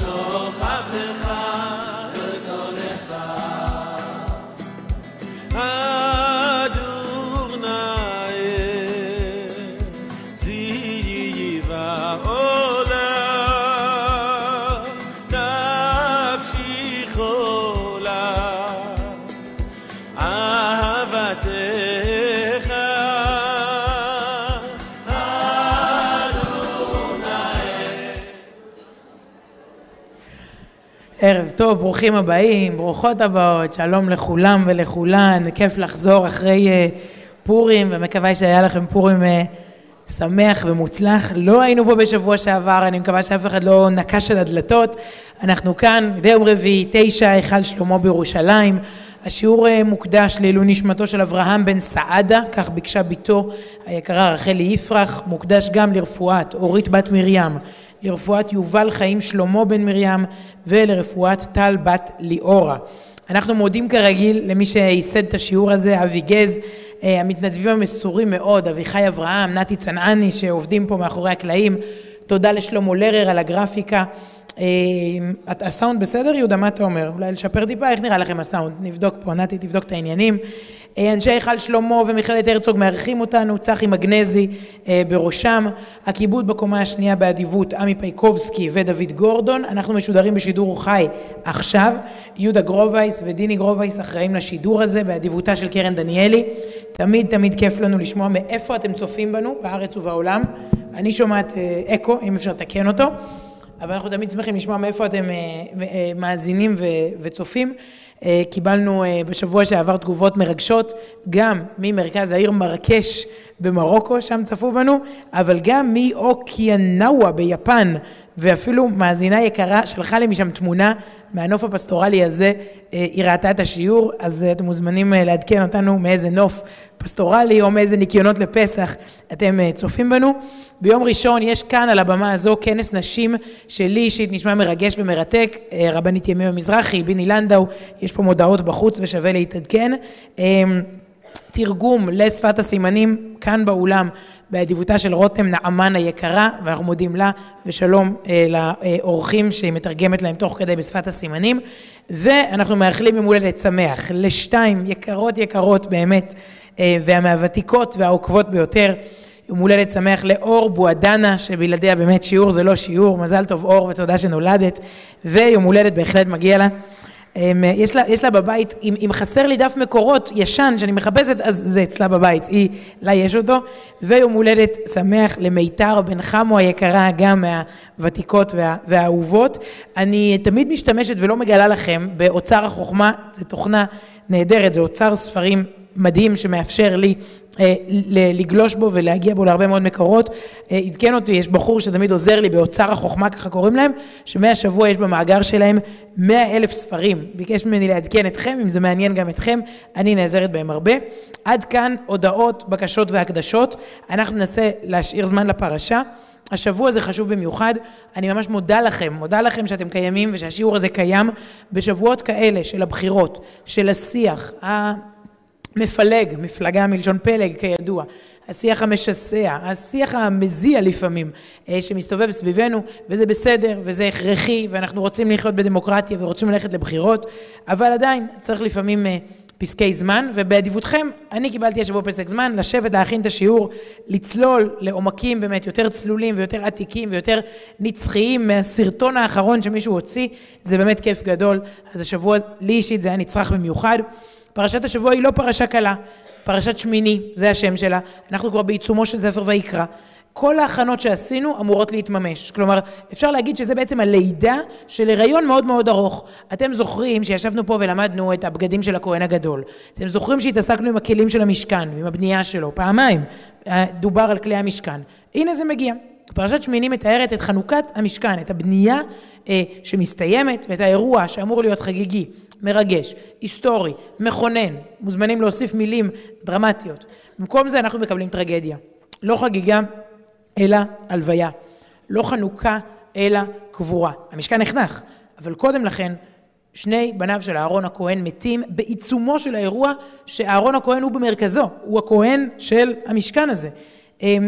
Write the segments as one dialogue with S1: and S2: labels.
S1: ערב טוב, ברוכים הבאים, ברוכות הבאות, שלום לכולם ולכולן, כיף לחזור אחרי פורים, ומקווה שהיה לכם פורים שמח ומוצלח. לא היינו פה בשבוע שעבר, אני מקווה שאף אחד לא נקש על הדלתות. אנחנו כאן, מדי יום רביעי, 9, היכל שלמה בירושלים. השיעור מוקדש לעילוי נשמתו של אברהם בן סעדה, כך ביקשה ביתו היקרה רחלי יפרח, מוקדש גם לרפואת אורית בת מרים, לרפואת יובל חיים שלמה בן מרים ולרפואת טל בת ליאורה. אנחנו מודים כרגיל למי שייסד את השיעור הזה, אבי גז, המתנדבים המסורים מאוד, אביחי אברהם, נתי צנעני שעובדים פה מאחורי הקלעים, תודה לשלמה לרר על הגרפיקה. הסאונד בסדר יהודה, מה אתה אומר? אולי לשפר טיפה, איך נראה לכם הסאונד? נבדוק פה, נתי תבדוק את העניינים. אנשי היכל שלמה ומכללת הרצוג מארחים אותנו, צחי מגנזי בראשם, הכיבוד בקומה השנייה באדיבות עמי פייקובסקי ודוד גורדון. אנחנו משודרים בשידור חי עכשיו, יהודה גרובייס ודיני גרובייס אחראים לשידור הזה באדיבותה של קרן דניאלי. תמיד כיף לנו לשמוע מאיפה אתם צופים בנו בארץ ובעולם. אני שומעת אקו, אם אפשר לתקן אותו, אבל אנחנו תמיד שמחים לשמוע מאיפה אתם מאזינים וצופים. קיבלנו בשבוע שעבר תגובות מרגשות, גם ממרכז העיר מרקש במרוקו, שם צפו בנו, אבל גם מאוקיינאווה ביפן, ואפילו מאזינה יקרה שלחה לי משם תמונה מהנוף הפסטורלי הזה, היא ראתה את השיעור, אז אתם מוזמנים לעדכן אותנו מאיזה נוף פסטורלי או מאיזה ניקיונות לפסח אתם צופים בנו. ביום ראשון יש כאן על הבמה הזו כנס נשים שלי אישית נשמע מרגש ומרתק, רבנית ימי המזרחי, ביני לנדאו, יש פה מודעות בחוץ ושווה להתעדכן. תרגום לשפת הסימנים כאן באולם באדיבותה של רותם נעמן היקרה, ואנחנו מודים לה ושלום לאורחים שהיא מתרגמת להם תוך כדי בשפת הסימנים. ואנחנו מאחלים יום הולדת שמח לשתיים יקרות באמת, והמהוותיקות והעוקבות ביותר. יום הולדת שמח לאור בועדנה, שבלעדיה באמת שיעור זה לא שיעור, מזל טוב אור ותודה שנולדת, ויום הולדת בהחלט מגיע לה. יש לה בבית, אם חסר לי דף מקורות ישן שאני מחפשת, אז זה אצלה בבית, לה יש אותו. ויום הולדת שמח למיתר בן חמו היקרה, גם מהוותיקות והאהובות. אני תמיד משתמשת ולא מגלה לכם באוצר החוכמה, זו תוכנה נהדרת, זה אוצר ספרים מדהים שמאפשר לי לגלוש בו ולהגיע בו להרבה מאוד מקורות. עדכן אותי, יש בחור שתמיד עוזר לי באוצר החוכמה, ככה קוראים להם, שמהשבוע יש במאגר שלהם 100,000 ספרים. ביקש ממני לעדכן אתכם, אם זה מעניין גם אתכם, אני נעזרת בהם הרבה. עד כאן הודעות, בקשות והקדשות. אנחנו ננסה להשאיר זמן לפרשה. השבוע זה חשוב במיוחד, אני ממש מודה לכם שאתם קיימים ושהשיעור הזה קיים בשבועות כאלה של הבחירות, של השיח מפלג, מפלגה מלשון פלג כידוע, השיח המשסע, השיח המזיע לפעמים שמסתובב סביבנו, וזה בסדר וזה הכרחי, ואנחנו רוצים לחיות בדמוקרטיה ורוצים ללכת לבחירות, אבל עדיין צריך לפעמים פסקי זמן, ובאדיבותכם אני קיבלתי השבוע פסק זמן לשבת להכין את השיעור, לצלול לעומקים באמת יותר צלולים ויותר עתיקים ויותר נצחיים מהסרטון האחרון שמישהו הוציא. זה באמת כיף גדול. אז השבוע לי אישית זה היה נצרך במיוחד. פרשת השבוע היא לא פרשה קלה, פרשת שמיני, זה השם שלה. אנחנו כבר בעיצומו של ספר ויקרא. כל ההכנות שעשינו אמורות להתממש. כלומר, אפשר להגיד שזה בעצם הלידה של הריון מאוד מאוד ארוך. אתם זוכרים שישבנו פה ולמדנו את הבגדים של הכהן הגדול. אתם זוכרים שהתעסקנו עם הכלים של המשכן ועם הבנייה שלו. פעמיים דובר על כלי המשכן. הנה זה מגיע. פרשת שמיני מתארת את חנוכת המשכן, את הבנייה שמסתיימת ואת האירוע שאמור להיות חגיגי, מרגש, היסטורי, מכונן. מוזמנים להוסיף מילים דרמטיות. במקום זה אנחנו מקבלים טרגדיה. לא חגיגה, אלא הלוויה. לא חנוכה, אלא קבורה. המשכן נחנך, אבל קודם לכן, שני בניו של אהרון הכהן מתים בעיצומו של האירוע שאהרון הכהן הוא במרכזו. הוא הכהן של המשכן הזה.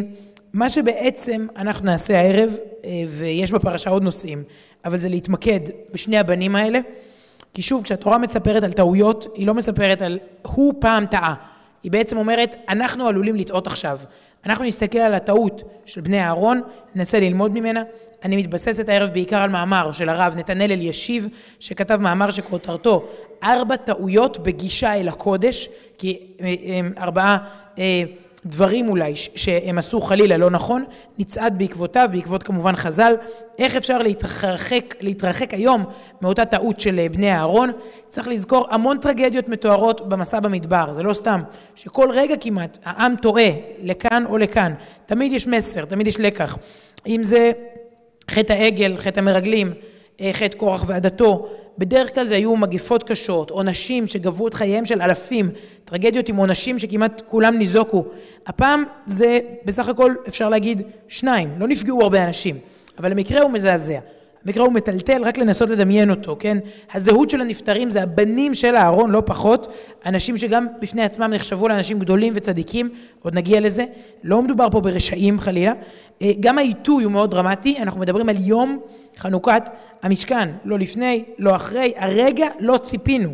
S1: מה שבעצם אנחנו נעשה הערב, ויש בפרשה עוד נושאים, אבל זה להתמקד בשני הבנים האלה, כי שוב, כשהתורה מספרת על טעויות, היא לא מספרת על הוא פעם טעה. היא בעצם אומרת, אנחנו עלולים לטעות עכשיו. אנחנו נסתכל על הטעות של בני אהרון, ננסה ללמוד ממנה. אני מתבססת הערב בעיקר על מאמר של הרב נתנאל אלישיב, שכתב מאמר שכותרתו 4 טעויות בגישה אל הקודש, כי 4 דברים אולי שהם עשו חלילה לא נכון, נצעד בעקבותיו, בעקבות כמובן חז"ל, איך אפשר להתרחק היום מאותה טעות של בני אהרון. צריך לזכור המון טרגדיות מתוארות במסע במדבר, זה לא סתם, שכל רגע כמעט העם טועה לכאן או לכאן, תמיד יש מסר, תמיד יש לקח, אם זה חטא העגל, חטא המרגלים, חטא קורח ועדתו, בדרך כלל זה היו מגפות קשות, עונשים שגבו את חייהם של אלפים, טרגדיות עם עונשים שכמעט כולם ניזוקו. הפעם זה בסך הכל אפשר להגיד 2, לא נפגעו הרבה אנשים, אבל המקרה הוא מזעזע. המקרה הוא מטלטל, רק לנסות לדמיין אותו, כן? הזהות של הנפטרים זה הבנים של אהרון, לא פחות, אנשים שגם בפני עצמם נחשבו לאנשים גדולים וצדיקים, עוד נגיע לזה, לא מדובר פה ברשעים חלילה, גם העיתוי הוא מאוד דרמטי, אנחנו מדברים על יום חנוכת המשכן, לא לפני, לא אחרי, הרגע לא ציפינו,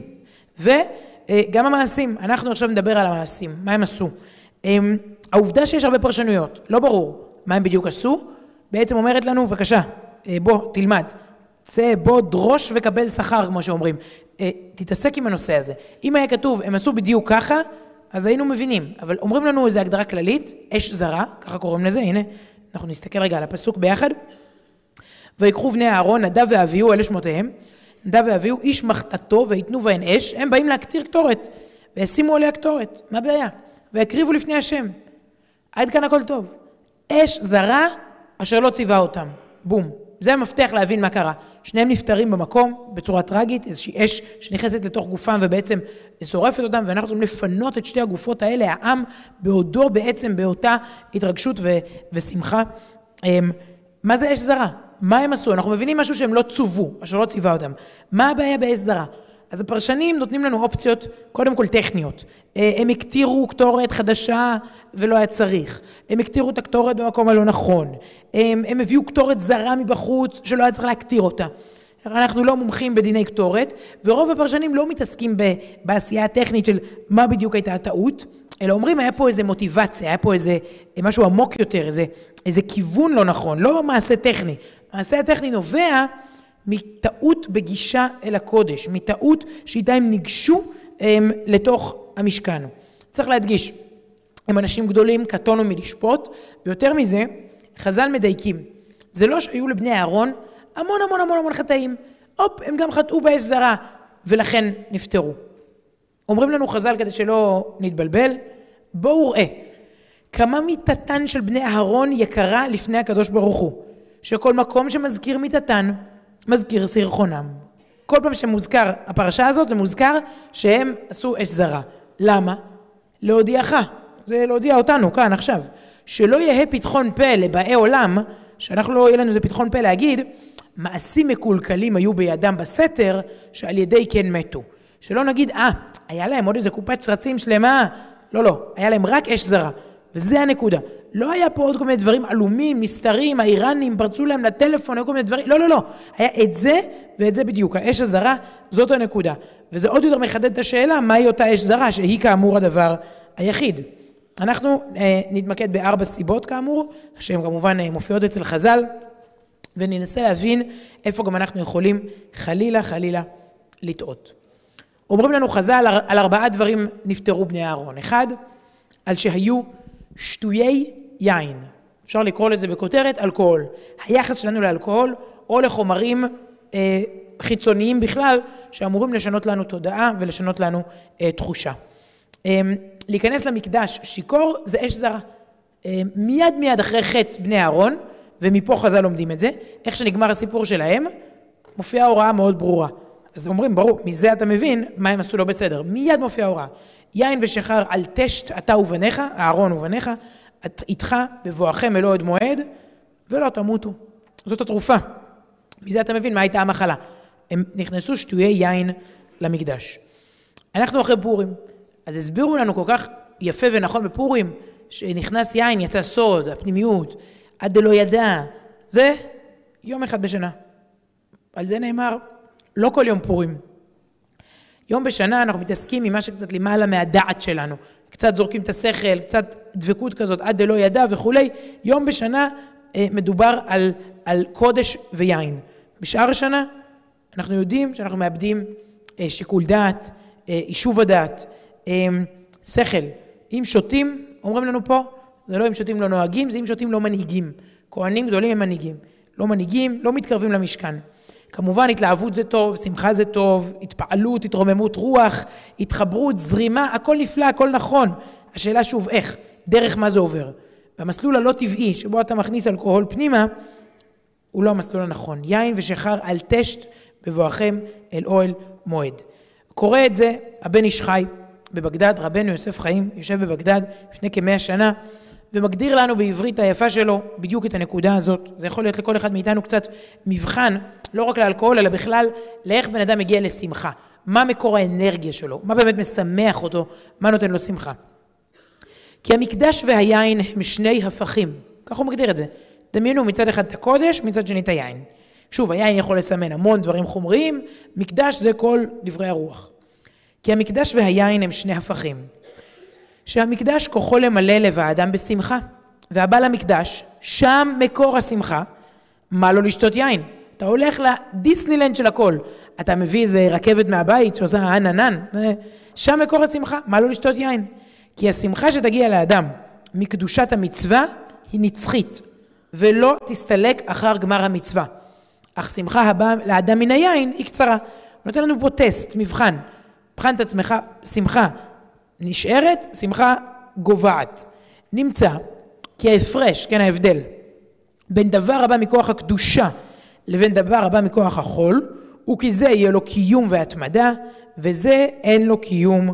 S1: וגם המעשים, אנחנו עכשיו נדבר על המעשים, מה הם עשו. העובדה שיש הרבה פרשנויות, לא ברור מה הם בדיוק עשו, בעצם אומרת לנו, בבקשה, בוא, תלמד, צא, בוא, דרוש וקבל שכר, כמו שאומרים. תתעסק עם הנושא הזה. אם היה כתוב, הם עשו בדיוק ככה, אז היינו מבינים. אבל אומרים לנו איזו הגדרה כללית, אש זרה, ככה קוראים לזה, הנה, אנחנו נסתכל רגע על הפסוק ביחד. ויקחו בני אהרון, נדב ואביהו, אלה שמותיהם, נדב ואביהו, איש מחתתו ויתנו בהן אש, הם באים להקטיר קטורת, וישימו עליה קטורת, מה הבעיה? ויקריבו לפני השם. עד כאן הכל טוב. אש זרה, אשר לא ציווה אותם. בום. זה המפתח להבין מה קרה. שניהם נפטרים במקום, בצורה טרגית, איזושהי אש שנכנסת לתוך גופם ובעצם שורפת אותם, ואנחנו צריכים לפנות את שתי הגופות האלה, העם בעודו בעצם באותה התרגשות ושמחה. מה זה אש זרה? מה הם עשו? אנחנו מבינים משהו שהם לא צובו, אשר לא ציווה אותם. מה הבעיה באש זרה? אז הפרשנים נותנים לנו אופציות, קודם כל טכניות. הם הקטירו קטורת חדשה ולא היה צריך. הם הקטירו את הקטורת במקום הלא נכון. הם הביאו קטורת זרה מבחוץ שלא היה צריך להקטיר אותה. אנחנו לא מומחים בדיני קטורת, ורוב הפרשנים לא מתעסקים בעשייה הטכנית של מה בדיוק הייתה הטעות, אלא אומרים היה פה איזה מוטיבציה, היה פה איזה משהו עמוק יותר, איזה כיוון לא נכון, לא מעשה טכני. מעשה הטכני נובע מטעות בגישה אל הקודש, מטעות שאיתה הם ניגשו לתוך המשכן. צריך להדגיש, הם אנשים גדולים, קטונו מלשפוט, ויותר מזה, חז"ל מדייקים. זה לא שהיו לבני אהרון המון המון המון המון חטאים, הם גם חטאו באש זרה, ולכן נפטרו. אומרים לנו חז"ל כדי שלא נתבלבל, בואו ראה, כמה מיתתן של בני אהרון יקרה לפני הקדוש ברוך הוא, שכל מקום שמזכיר מיתתן, מזכיר סירחונם. כל פעם שמוזכר הפרשה הזאת, זה מוזכר שהם עשו אש זרה. למה? להודיעך, זה להודיע אותנו כאן עכשיו, שלא יהיה פתחון פה לבאי עולם, שאנחנו לא יהיה לנו איזה פתחון פה להגיד, מעשים מקולקלים היו בידם בסתר, שעל ידי כן מתו. שלא נגיד, היה להם עוד איזה קופת שרצים שלמה, לא, היה להם רק אש זרה, וזה הנקודה. לא היה פה עוד כל מיני דברים עלומים, מסתרים, האיראנים, פרצו להם לטלפון, כל מיני דברים, לא. היה את זה ואת זה בדיוק, האש הזרה, זאת הנקודה. וזה עוד יותר מחדד את השאלה, מהי אותה אש זרה, שהיא כאמור הדבר היחיד. אנחנו נתמקד ב4 סיבות כאמור, שהן כמובן מופיעות אצל חז"ל, וננסה להבין איפה גם אנחנו יכולים חלילה לטעות. אומרים לנו חז"ל על 4 דברים נפטרו בני אהרון. 1, על שהיו שטויי יין. אפשר לקרוא לזה בכותרת אלכוהול. היחס שלנו לאלכוהול או לחומרים חיצוניים בכלל, שאמורים לשנות לנו תודעה ולשנות לנו תחושה. להיכנס למקדש שיכור זה אש זרה. מיד אחרי חטא בני אהרון, ומפה חז"ל לומדים את זה, איך שנגמר הסיפור שלהם, מופיעה הוראה מאוד ברורה. אז אומרים, ברור, מזה אתה מבין מה הם עשו לא בסדר. מיד מופיעה הוראה. יין ושחר על תשת אתה ובניך, אהרון ובניך, איתך בבואכם אלוהד מועד, ולא תמותו. זאת התרופה. מזה אתה מבין מה הייתה המחלה. הם נכנסו שטויי יין למקדש. אנחנו אחרי פורים. אז הסבירו לנו כל כך יפה ונכון בפורים, שנכנס יין, יצא סוד, הפנימיות, עד דלא ידע, זה יום אחד בשנה. על זה נאמר, לא כל יום פורים. יום בשנה אנחנו מתעסקים עם מה שקצת למעלה מהדעת שלנו. קצת זורקים את השכל, קצת דבקות כזאת, עד דלא ידע וכולי. יום בשנה מדובר על קודש ויין. בשאר השנה אנחנו יודעים שאנחנו מאבדים שיקול דעת, יישוב הדעת, שכל. אם שותים, אומרים לנו פה, זה לא אם שותים לא נוהגים, זה אם שותים לא מנהיגים. כהנים גדולים הם מנהיגים. לא מנהיגים, לא מתקרבים למשכן. כמובן התלהבות זה טוב, שמחה זה טוב, התפעלות, התרוממות רוח, התחברות, זרימה, הכל נפלא, הכל נכון. השאלה שוב איך, דרך מה זה עובר. והמסלול הלא טבעי שבו אתה מכניס אלכוהול פנימה, הוא לא המסלול הנכון. יין ושחר אל תשת בבואכם אל אוהל מועד. קורא את זה הבן איש חי בבגדד, רבנו יוסף חיים יושב בבגדד לפני כ100 שנה, ומגדיר לנו בעברית היפה שלו בדיוק את הנקודה הזאת. זה יכול להיות לכל אחד מאיתנו קצת מבחן, לא רק לאלכוהול, אלא בכלל לאיך בן אדם מגיע לשמחה. מה מקור האנרגיה שלו? מה באמת משמח אותו? מה נותן לו שמחה? כי המקדש והיין הם שני הפכים. כך הוא מגדיר את זה. דמיינו מצד אחד את הקודש, מצד שני את היין. שוב, היין יכול לסמן המון דברים חומריים, מקדש זה כל דברי הרוח. כי המקדש והיין הם שני הפכים. שהמקדש כוחו למלא לב האדם בשמחה, והבא למקדש, שם מקור השמחה, מה לא לשתות יין? אתה הולך לדיסנילנד של הכל, אתה מביא איזה רכבת מהבית שעושה עננן, שם מקור השמחה, מה לא לשתות יין? כי השמחה שתגיע לאדם מקדושת המצווה היא נצחית, ולא תסתלק אחר גמר המצווה. אך שמחה הבאה לאדם מן היין היא קצרה. הוא נותן לנו פה טסט, מבחן. מבחן את עצמך, שמחה נשארת, שמחה גובעת. נמצא כי ההפרש, כן ההבדל, בין דבר הבא מכוח הקדושה לבין דבר הבא מכוח החול, הוא כי זה יהיה לו קיום והתמדה, וזה אין לו קיום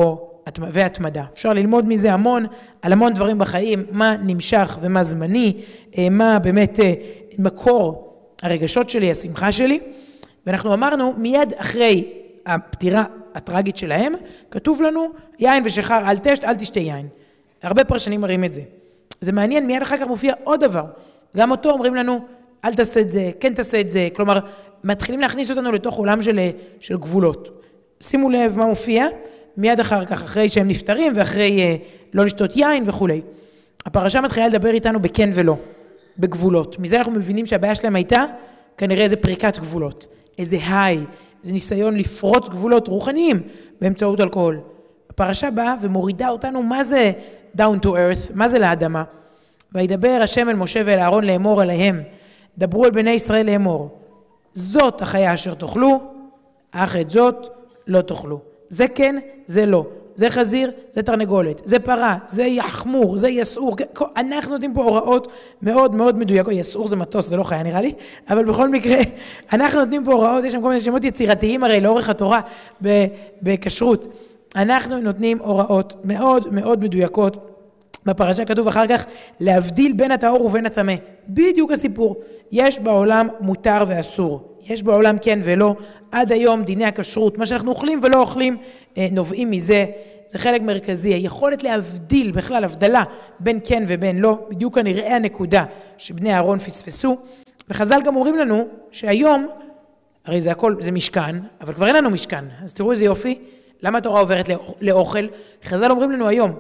S1: והתמדה. אפשר ללמוד מזה המון, על המון דברים בחיים, מה נמשך ומה זמני, מה באמת מקור הרגשות שלי, השמחה שלי. ואנחנו אמרנו, מיד אחרי הפטירה הטרגית שלהם, כתוב לנו, יין ושחר אל תשתה יין. הרבה פרשנים מראים את זה. זה מעניין, מיד אחר כך מופיע עוד דבר. גם אותו אומרים לנו, אל תעשה את זה, כן תעשה את זה. כלומר, מתחילים להכניס אותנו לתוך עולם של גבולות. שימו לב מה מופיע, מיד אחר כך, אחרי שהם נפטרים, ואחרי לא לשתות יין וכו'. הפרשה מתחילה לדבר איתנו בכן ולא, בגבולות. מזה אנחנו מבינים שהבעיה שלהם הייתה, כנראה איזה פריקת גבולות, איזה היי, איזה ניסיון לפרוץ גבולות רוחניים באמצעות אלכוהול. הפרשה באה ומורידה אותנו, מה זה down to earth, מה זה לאדמה? וידבר השם אל משה ואל אהרון לאמור עליהם, דברו אל בני ישראל לאמור, זאת החיה אשר תאכלו, אך את זאת לא תאכלו. זה כן, זה לא. זה חזיר, זה תרנגולת, זה פרה, זה יחמור, זה יסעור. אנחנו נותנים פה הוראות מאוד מאוד מדויקות. יסעור זה מטוס, זה לא חיה נראה לי, אבל בכל מקרה, אנחנו נותנים פה הוראות, יש שם כל מיני שמות יצירתיים הרי לאורך התורה בכשרות. אנחנו נותנים הוראות מאוד מאוד מדויקות. בפרשה כתוב אחר כך, להבדיל בין הטהור ובין הטמא. בדיוק הסיפור. יש בעולם מותר ואסור. יש בעולם כן ולא. עד היום דיני הכשרות, מה שאנחנו אוכלים ולא אוכלים, נובעים מזה. זה חלק מרכזי. היכולת להבדיל, בכלל הבדלה, בין כן ובין לא, בדיוק הנראה הנקודה שבני אהרון פספסו. וחז"ל גם אומרים לנו שהיום, הרי זה הכל, זה משכן, אבל כבר אין לנו משכן. אז תראו איזה יופי. למה התורה עוברת לאוכל? חז"ל אומרים לנו היום,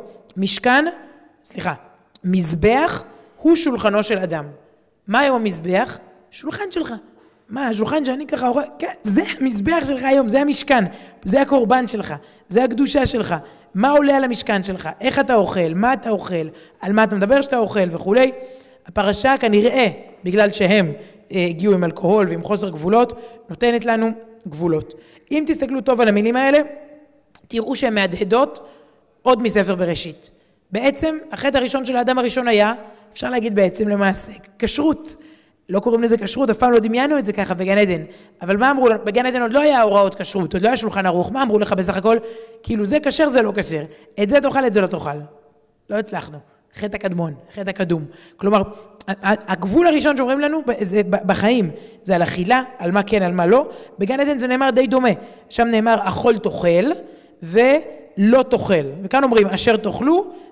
S1: מזבח הוא שולחנו של אדם. מה היום המזבח? שולחן שלך. מה, השולחן שאני ככה אוכל? כן, זה המזבח שלך היום, זה המשכן, זה הקורבן שלך, זה הקדושה שלך. מה עולה על המשכן שלך? איך אתה אוכל? מה אתה אוכל? על מה אתה מדבר שאתה אוכל וכו'. הפרשה כנראה, בגלל שהם הגיעו עם אלכוהול ועם חוסר גבולות, נותנת לנו גבולות. אם תסתכלו טוב על המילים האלה, תראו שהן מהדהדות עוד מספר בראשית. בעצם, החטא הראשון של האדם הראשון היה, אפשר להגיד בעצם למעשה, כשרות. לא קוראים לזה כשרות, אף פעם לא דמיינו את זה ככה בגן עדן. אבל מה אמרו? בגן עדן עוד לא היה הוראות כשרות, עוד לא היה שולחן ערוך. מה אמרו לך בסך הכל? כאילו זה כשר, זה לא כשר. את זה תאכל, את זה לא תאכל. לא הצלחנו. חטא הקדמון, חטא הקדום. כלומר, הגבול הראשון שאומרים לנו בחיים, זה על אכילה, על מה כן, על מה לא. בגן עדן זה נאמר די דומה. שם נאמר, אכול תאכל ולא תאכל. וכאן אומרים, אשר תאכלו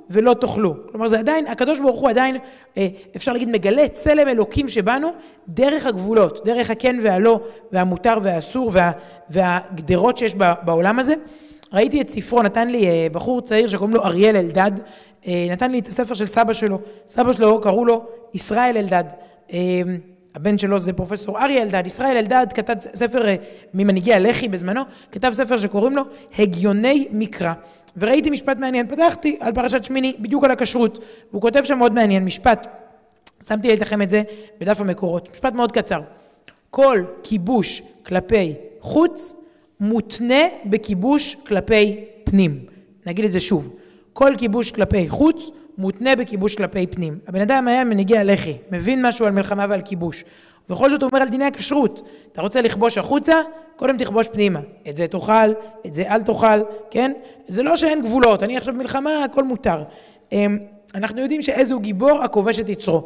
S1: ולא תאכלו. כלומר, זה עדיין, הקדוש ברוך הוא עדיין, אפשר להגיד, מגלה צלם אלוקים שבנו, דרך הגבולות, דרך הכן והלא, והמותר והאסור, והגדרות שיש בעולם הזה. ראיתי את ספרו, נתן לי בחור צעיר שקוראים לו אריאל אלדד, נתן לי את הספר של סבא שלו, סבא שלו קראו לו ישראל אלדד, הבן שלו זה פרופסור אריה אלדד, ישראל אלדד כתב ספר ממנהיגי הלח"י בזמנו, כתב ספר שקוראים לו הגיוני מקרא, וראיתי משפט מעניין, פתחתי על פרשת שמיני, בדיוק על הכשרות, והוא כותב שם מאוד מעניין, משפט, שמתי לכם את זה בדף המקורות, משפט מאוד קצר, כל כיבוש כלפי חוץ, מותנה בכיבוש כלפי פנים. נגיד את זה שוב. כל כיבוש כלפי חוץ, מותנה בכיבוש כלפי פנים. הבן אדם היה מנהיגי הלח"י, מבין משהו על מלחמה ועל כיבוש. ובכל זאת הוא אומר על דיני הכשרות. אתה רוצה לכבוש החוצה? קודם תכבוש פנימה. את זה תאכל, את זה אל תאכל, כן? זה לא שאין גבולות. אני עכשיו במלחמה, הכל מותר. אנחנו יודעים שאיזו גיבור הכובש את יצרו.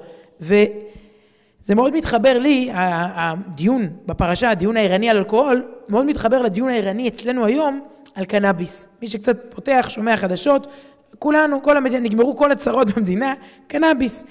S1: זה מאוד מתחבר לי, הדיון בפרשה, הדיון העירני על אלכוהול, מאוד מתחבר לדיון העירני אצלנו היום על קנאביס. מי שקצת פותח, שומע חדשות, כולנו, כל המדינה, נגמרו כל הצרות במדינה, קנאביס.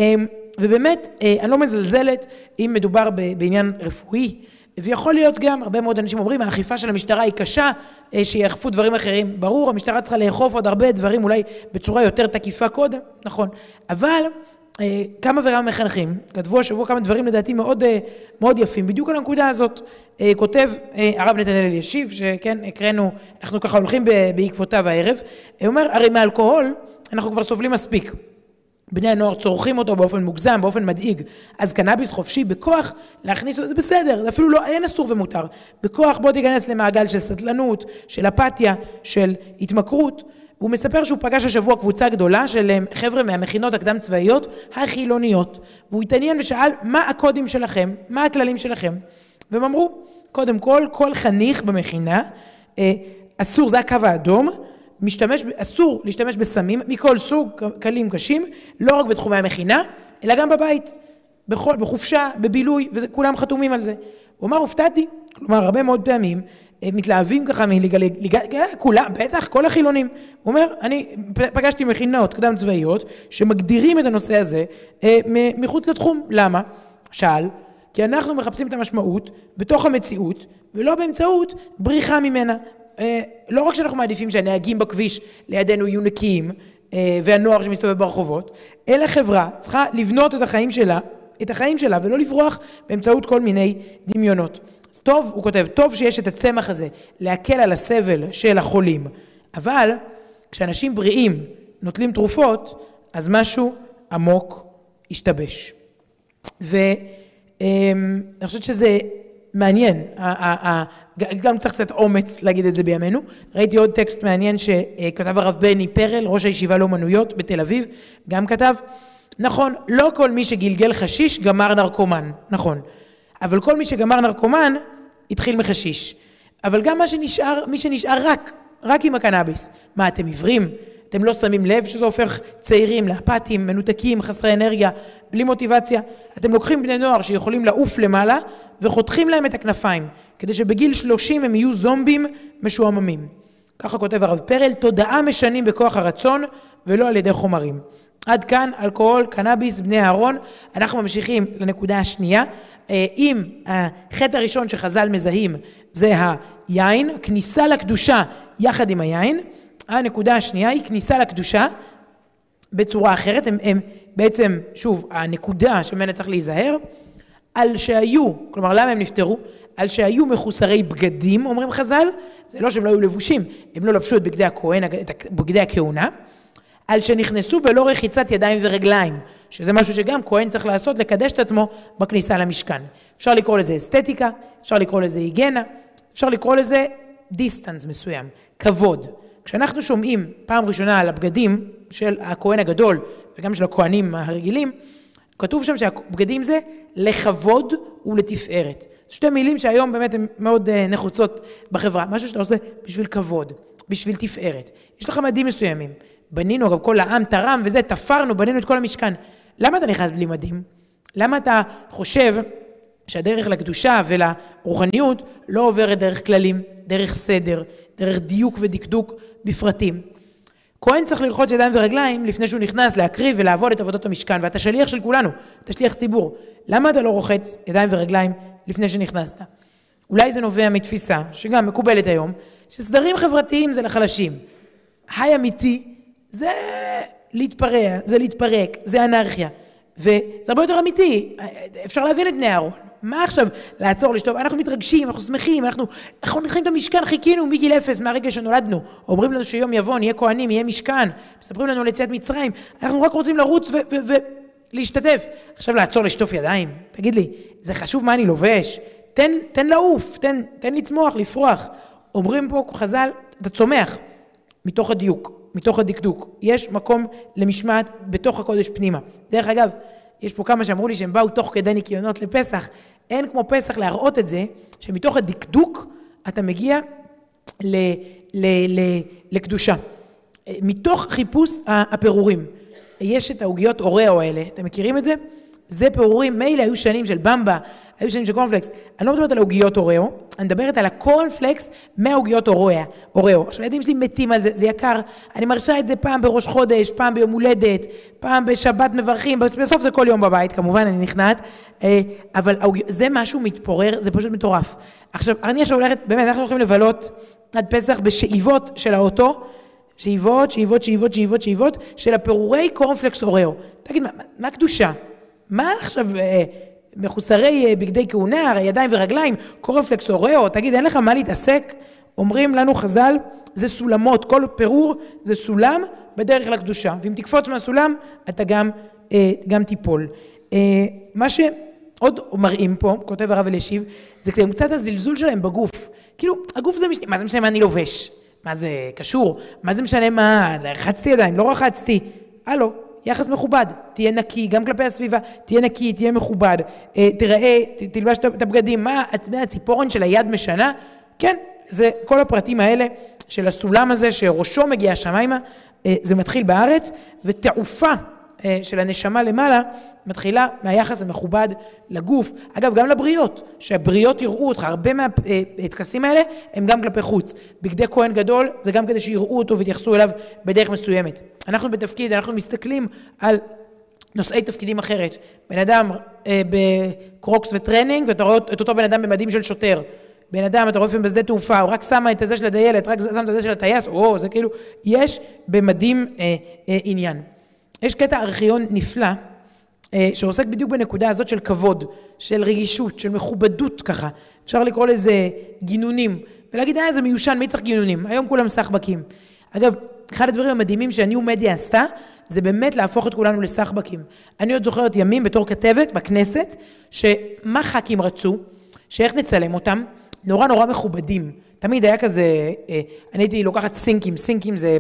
S1: ובאמת, אני לא מזלזלת אם מדובר בעניין רפואי, ויכול להיות גם, הרבה מאוד אנשים אומרים, האכיפה של המשטרה היא קשה, שיאכפו דברים אחרים. ברור, המשטרה צריכה לאכוף עוד הרבה דברים, אולי בצורה יותר תקיפה קודם, נכון. אבל כמה וכמה מחנכים, כתבו השבוע כמה דברים לדעתי מאוד, מאוד יפים, בדיוק על הנקודה הזאת, כותב הרב נתנאל אלישיב, שכן, הקראנו, אנחנו ככה הולכים בעקבותיו הערב, הוא אומר, הרי מאלכוהול אנחנו כבר סובלים מספיק, בני הנוער צורכים אותו באופן מוגזם, באופן מדאיג, אז קנאביס חופשי בכוח להכניס אותו, זה בסדר, זה אפילו לא, אין אסור ומותר, בכוח בוא תיכנס למעגל של סטלנות, של אפתיה, של התמכרות, הוא מספר שהוא פגש השבוע קבוצה גדולה של חבר'ה מהמכינות הקדם צבאיות החילוניות, והוא התעניין ושאל מה הקודים שלכם, מה הכללים שלכם, והם אמרו, קודם כל חניך במכינה, אסור, זה הקו האדום, אסור להשתמש בסמים מכל סוג, קלים קשים, לא רק בתחומי המכינה, אלא גם בבית, בחופשה, בבילוי, וכולם חתומים על זה. הוא אמר, הופתעתי, כלומר הרבה מאוד פעמים, מתלהבים ככה כולם, בטח, כל החילונים. הוא אומר, אני פגשתי מכינות קדם צבאיות, שמגדירים את הנושא הזה מחוץ לתחום. למה? שאל, כי אנחנו מחפשים את המשמעות בתוך המציאות, ולא באמצעות בריחה ממנה. לא רק שאנחנו מעדיפים שהנהגים בכביש לידינו יהיו נקיים, והנוער שמסתובב ברחובות, אלא חברה צריכה לבנות את החיים שלה, ולא לברוח באמצעות כל מיני דמיונות. אז טוב, הוא כותב, טוב שיש את הצמח הזה, להקל על הסבל של החולים, אבל כשאנשים בריאים נוטלים תרופות, אז משהו עמוק ישתבש. ואני חושבת שזה מעניין, גם צריך קצת אומץ להגיד את זה בימינו. ראיתי עוד טקסט מעניין שכתב הרב בני פרל, ראש הישיבה לאומנויות בתל אביב, גם כתב, נכון, לא כל מי שגלגל חשיש גמר נרקומן, נכון. אבל כל מי שגמר נרקומן התחיל מחשיש. אבל גם מי שנשאר רק עם הקנאביס. מה, אתם עיוורים? אתם לא שמים לב שזה הופך צעירים לאפתיים, מנותקים, חסרי אנרגיה, בלי מוטיבציה? אתם לוקחים בני נוער שיכולים לעוף למעלה וחותכים להם את הכנפיים, כדי שבגיל 30 הם יהיו זומבים משועממים. ככה כותב הרב פרל, תודעה משנים בכוח הרצון ולא על ידי חומרים. עד כאן אלכוהול, קנאביס, בני הארון. אנחנו ממשיכים לנקודה השנייה. אם החטא הראשון שחז"ל מזהים זה היין, כניסה לקדושה יחד עם היין, הנקודה השנייה היא כניסה לקדושה בצורה אחרת. הם בעצם, שוב, הנקודה שממנה צריך להיזהר, על שהיו, כלומר למה הם נפטרו? על שהיו מחוסרי בגדים, אומרים חז"ל, זה לא שהם לא היו לבושים, הם לא לבשו את בגדי הכהן, את בגדי הכהונה, על שנכנסו בלא רחיצת ידיים ורגליים, שזה משהו שגם כהן צריך לעשות, לקדש את עצמו בכניסה למשכן. אפשר לקרוא לזה אסתטיקה, אפשר לקרוא לזה היגיינה, אפשר לקרוא לזה דיסטנס מסוים, כבוד. כשאנחנו שומעים פעם ראשונה על הבגדים של הכהן הגדול וגם של הכהנים הרגילים, כתוב שם שהבגדים זה לכבוד ולתפארת. שתי מילים שהיום באמת הן מאוד נחוצות בחברה, משהו שאתה עושה בשביל כבוד, בשביל תפארת. יש לך מדים מסוימים. בנינו, אגב, כל העם תרם וזה, תפרנו, בנינו את כל המשכן. למה אתה נכנס בלי מדים? למה אתה חושב שהדרך לקדושה ולרוחניות לא עוברת דרך כללים, דרך סדר, דרך דיוק ודקדוק בפרטים? כהן צריך לרחוץ ידיים ורגליים לפני שהוא נכנס להקריב ולעבוד את עבודות המשכן, ואתה שליח של כולנו, אתה שליח ציבור. למה אתה לא רוחץ ידיים ורגליים לפני שנכנסת? אולי זה נובע מתפיסה, שגם מקובלת היום, שסדרים חברתיים זה לחלשים. היי אמיתי, זה להתפרע, זה להתפרק, זה אנרכיה. וזה הרבה יותר אמיתי, אפשר להבין את בני אהרון. מה עכשיו לעצור לשתוב? אנחנו מתרגשים, אנחנו שמחים, אנחנו נכנסים את המשכן, חיכינו מגיל 0, מהרגע שנולדנו. אומרים לנו שיום יבוא, נהיה כהנים, יהיה משכן, מספרים לנו על יציאת מצרים. אנחנו רק רוצים לרוץ ולהשתתף. עכשיו לעצור לשטוף ידיים, תגיד לי, זה חשוב מה אני לובש? תן לעוף, תן לצמוח, לפרוח. אומרים פה חז"ל, אתה צומח מתוך הדיוק, מתוך הדקדוק. יש מקום למשמעת בתוך הקודש פנימה. דרך אגב, יש פה כמה שאמרו לי שהם באו תוך כדי ניקיונות לפסח. אין כמו פסח להראות את זה, שמתוך הדקדוק אתה מגיע לקדושה. מתוך חיפוש הפירורים. יש את העוגיות אוריאו האלה, אתם מכירים את זה? זה פירורים, מילא היו שנים של במבה, היו שנים של קורנפלקס. אני לא מדברת על העוגיות אוריאו, אני מדברת על הקורנפלקס מהעוגיות אוריאו. עכשיו, הילדים שלי מתים על זה, זה יקר. אני מרשה את זה פעם בראש חודש, פעם ביום הולדת, פעם בשבת מברכים, בסוף זה כל יום בבית, כמובן, אני נכנעת. אבל זה משהו מתפורר, זה פשוט מטורף. עכשיו, אני עכשיו הולכת, באמת, אנחנו הולכים לבלות עד פסח בשאיבות של האוטו, שאיבות של הפירורי קורנפלקס אוריאו. תגיד, מה קדושה? מה עכשיו מחוסרי בגדי כהונה, ידיים ורגליים, קורנפלקס אוריאו, תגיד, אין לך מה להתעסק? אומרים לנו חז"ל, זה סולמות, כל פירור זה סולם בדרך לקדושה, ואם תקפוץ מהסולם, אתה גם תיפול. מה שעוד מראים פה, כותב הרב אלישיב, זה קצת הזלזול שלהם בגוף. כאילו, הגוף זה מה זה משנה מה אני לובש? מה זה קשור? מה זה משנה מה? רחצתי ידיים, לא רחצתי. הלו. יחס מכובד, תהיה נקי, גם כלפי הסביבה, תהיה נקי, תהיה מכובד, תראה, תלבש את הבגדים, מה, הציפורן של היד משנה? כן, זה כל הפרטים האלה של הסולם הזה, שראשו מגיע השמיימה, זה מתחיל בארץ, ותעופה של הנשמה למעלה, מתחילה מהיחס המכובד לגוף, אגב, גם לבריות, שהבריות יראו אותך, הרבה מהתקסים האלה, הם גם כלפי חוץ. בגדי כהן גדול, זה גם כדי שיראו אותו ויתייחסו אליו בדרך מסוימת. אנחנו בתפקיד, אנחנו מסתכלים על נושאי תפקידים אחרת. בן אדם בקרוקס וטרנינג, ואתה רואה את אותו בן אדם במדים של שוטר. בן אדם, אתה רואה לפעמים בשדה תעופה, הוא רק שמה את הזה של הדיילת, רק שם את הזה של הטייס, זה כאילו, יש במדים עניין. יש קטע ארכיון נפלא, שעוסק בדיוק בנקודה הזאת של כבוד, של רגישות, של מכובדות ככה. אפשר לקרוא לזה גינונים, ולהגיד, זה מיושן, מי צריך גינונים? היום כולם סחבקים. אגב, אחד הדברים המדהימים שהניו מדיה עשתה, זה באמת להפוך את כולנו לסחבקים. אני עוד זוכרת ימים בתור כתבת בכנסת, שמה ח"כים רצו, שאיך נצלם אותם, נורא מכובדים. תמיד היה כזה, אני הייתי לוקחת סינקים זה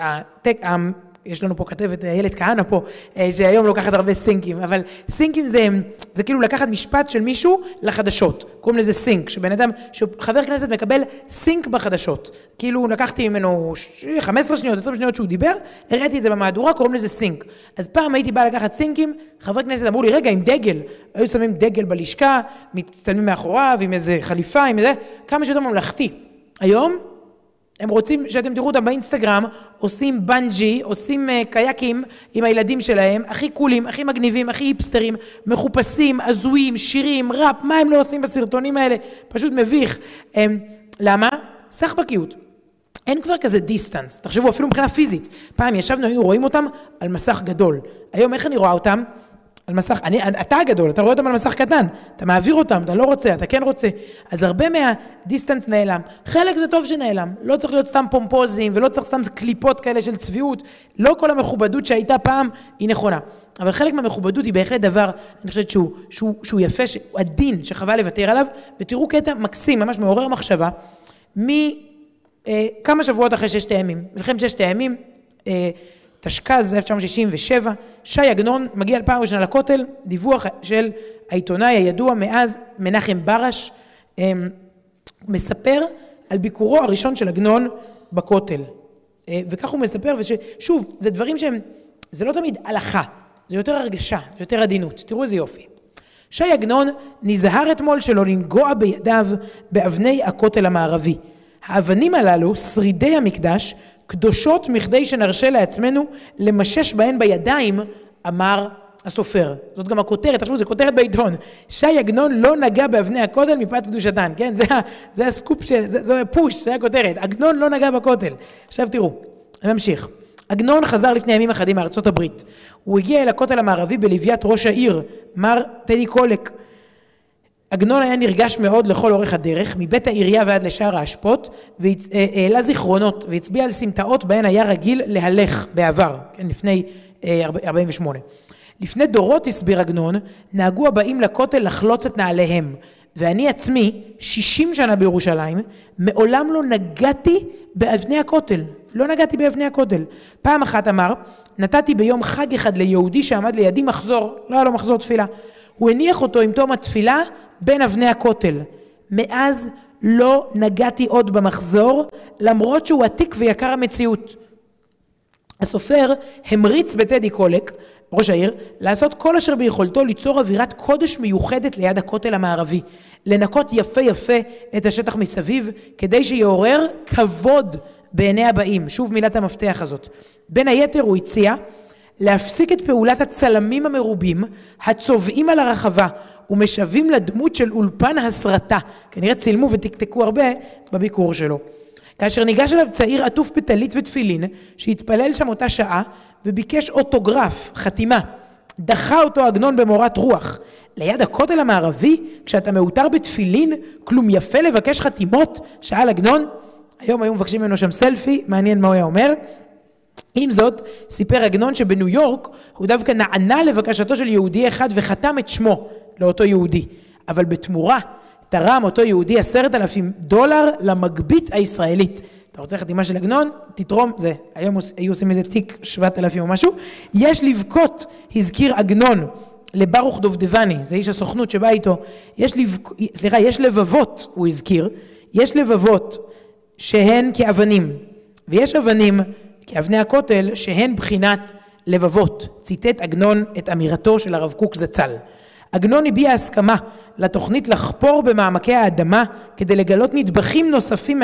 S1: יש לנו פה כתבת ילד כהנא פה, שהיום לוקחת הרבה סינקים, אבל סינקים זה כאילו לקחת משפט של מישהו לחדשות, קוראים לזה סינק, שבן אדם, שחבר כנסת מקבל סינק בחדשות, כאילו לקחתי ממנו 15 שניות, 20 שניות שהוא דיבר, הראיתי את זה במהדורה, קוראים לזה סינק. אז פעם הייתי באה לקחת סינקים, חברי כנסת אמרו לי, רגע, עם דגל, היו שמים דגל בלשכה, מצטלמים מאחוריו, עם איזה חליפה, עם איזה, כמה שיותר ממלכתי. היום, הם רוצים שאתם תראו אותם באינסטגרם, עושים בנג'י, עושים קייקים עם הילדים שלהם, הכי קולים, הכי מגניבים, הכי היפסטרים, מחופשים, עזויים, שירים, ראפ, מה הם לא עושים בסרטונים האלה? פשוט מביך. למה? סחבקיות. אין כבר כזה דיסטנס, תחשבו אפילו מבחינה פיזית. פעם ישבנו, היינו רואים אותם על מסך גדול. היום איך אני רואה אותם? על מסך, אתה הגדול, אתה רואה אותם על מסך קטן, אתה מעביר אותם, אתה לא רוצה, אתה כן רוצה. אז הרבה מהדיסטנס נעלם. חלק זה טוב שנעלם, לא צריך להיות סתם פומפוזים, ולא צריך סתם קליפות כאלה של צביעות. לא כל המכובדות שהייתה פעם היא נכונה. אבל חלק מהמכובדות היא בהחלט דבר, אני חושבת שהוא יפה, שהוא עדין, שחבל לוותר עליו, ותראו קטע מקסים, ממש מעורר מחשבה, כמה שבועות אחרי 6 הימים, מלחמת 6 הימים, תשכ"ז 1967, שי עגנון מגיע פעם ראשונה לכותל, דיווח של העיתונאי הידוע מאז מנחם ברש, מספר על ביקורו הראשון של עגנון בכותל. וכך הוא מספר, ושוב, זה דברים שהם, זה לא תמיד הלכה, זה יותר הרגשה, זה יותר עדינות. תראו איזה יופי. שי עגנון נזהר אתמול שלא לנגוע בידיו באבני הכותל המערבי. האבנים הללו, שרידי המקדש, קדושות מכדי שנרשה לעצמנו למשש בהן בידיים, אמר הסופר. זאת גם הכותרת, תחשבו, זה כותרת בעיתון. שי עגנון לא נגע באבני הכותל מפאת קדושתן, כן? זה הסקופ זה פוש, זה הכותרת. עגנון לא נגע בכותל. עכשיו תראו, אני ממשיך. עגנון חזר לפני ימים אחדים מארצות הברית. הוא הגיע אל הכותל המערבי בלוויית ראש העיר, מר טדי קולק. עגנון היה נרגש מאוד לכל אורך הדרך, מבית העירייה ועד לשער האשפות, והעלה זיכרונות, והצביע על סמטאות בהן היה רגיל להלך בעבר, כן, לפני 48. לפני דורות, הסביר עגנון, נהגו הבאים לכותל לחלוץ את נעליהם, ואני עצמי, 60 שנה בירושלים, מעולם לא נגעתי באבני הכותל. לא נגעתי באבני הכותל. פעם אחת אמר, נתתי ביום חג אחד ליהודי שעמד לידי מחזור, לא היה לו מחזור תפילה. הוא הניח אותו עם תום התפילה בין אבני הכותל. מאז לא נגעתי עוד במחזור, למרות שהוא עתיק ויקר המציאות. הסופר המריץ בטדי קולק, ראש העיר, לעשות כל אשר ביכולתו ליצור אווירת קודש מיוחדת ליד הכותל המערבי, לנקות יפה יפה את השטח מסביב, כדי שיעורר כבוד בעיני הבאים. שוב מילת המפתח הזאת. בין היתר הוא הציע להפסיק את פעולת הצלמים המרובים, הצובעים על הרחבה, ומשווים לדמות של אולפן הסרטה. כנראה צילמו ותקתקו הרבה בביקור שלו. כאשר ניגש אליו צעיר עטוף בטלית ותפילין, שהתפלל שם אותה שעה, וביקש אוטוגרף, חתימה. דחה אותו עגנון במורת רוח. ליד הכותל המערבי, כשאתה מאותר בתפילין, כלום יפה לבקש חתימות? שאל עגנון. היום היו מבקשים ממנו שם סלפי, מעניין מה הוא היה אומר. עם זאת, סיפר עגנון שבניו יורק, הוא דווקא נענה לבקשתו של יהודי אחד וחתם את שמו לאותו יהודי. אבל בתמורה, תרם אותו יהודי $10,000 למגבית הישראלית. אתה רוצה חתימה של עגנון? תתרום, זה, היום היו עושים איזה תיק 7,000 או משהו. יש לבכות, הזכיר עגנון, לברוך דובדבני, זה איש הסוכנות שבא איתו. יש לבבות, הוא הזכיר, יש לבבות שהן כאבנים, ויש אבנים כאבני הכותל שהן בחינת לבבות. ציטט עגנון את אמירתו של הרב קוק זצ"ל. עגנון הביע הסכמה לתוכנית לחפור במעמקי האדמה כדי לגלות נדבכים נוספים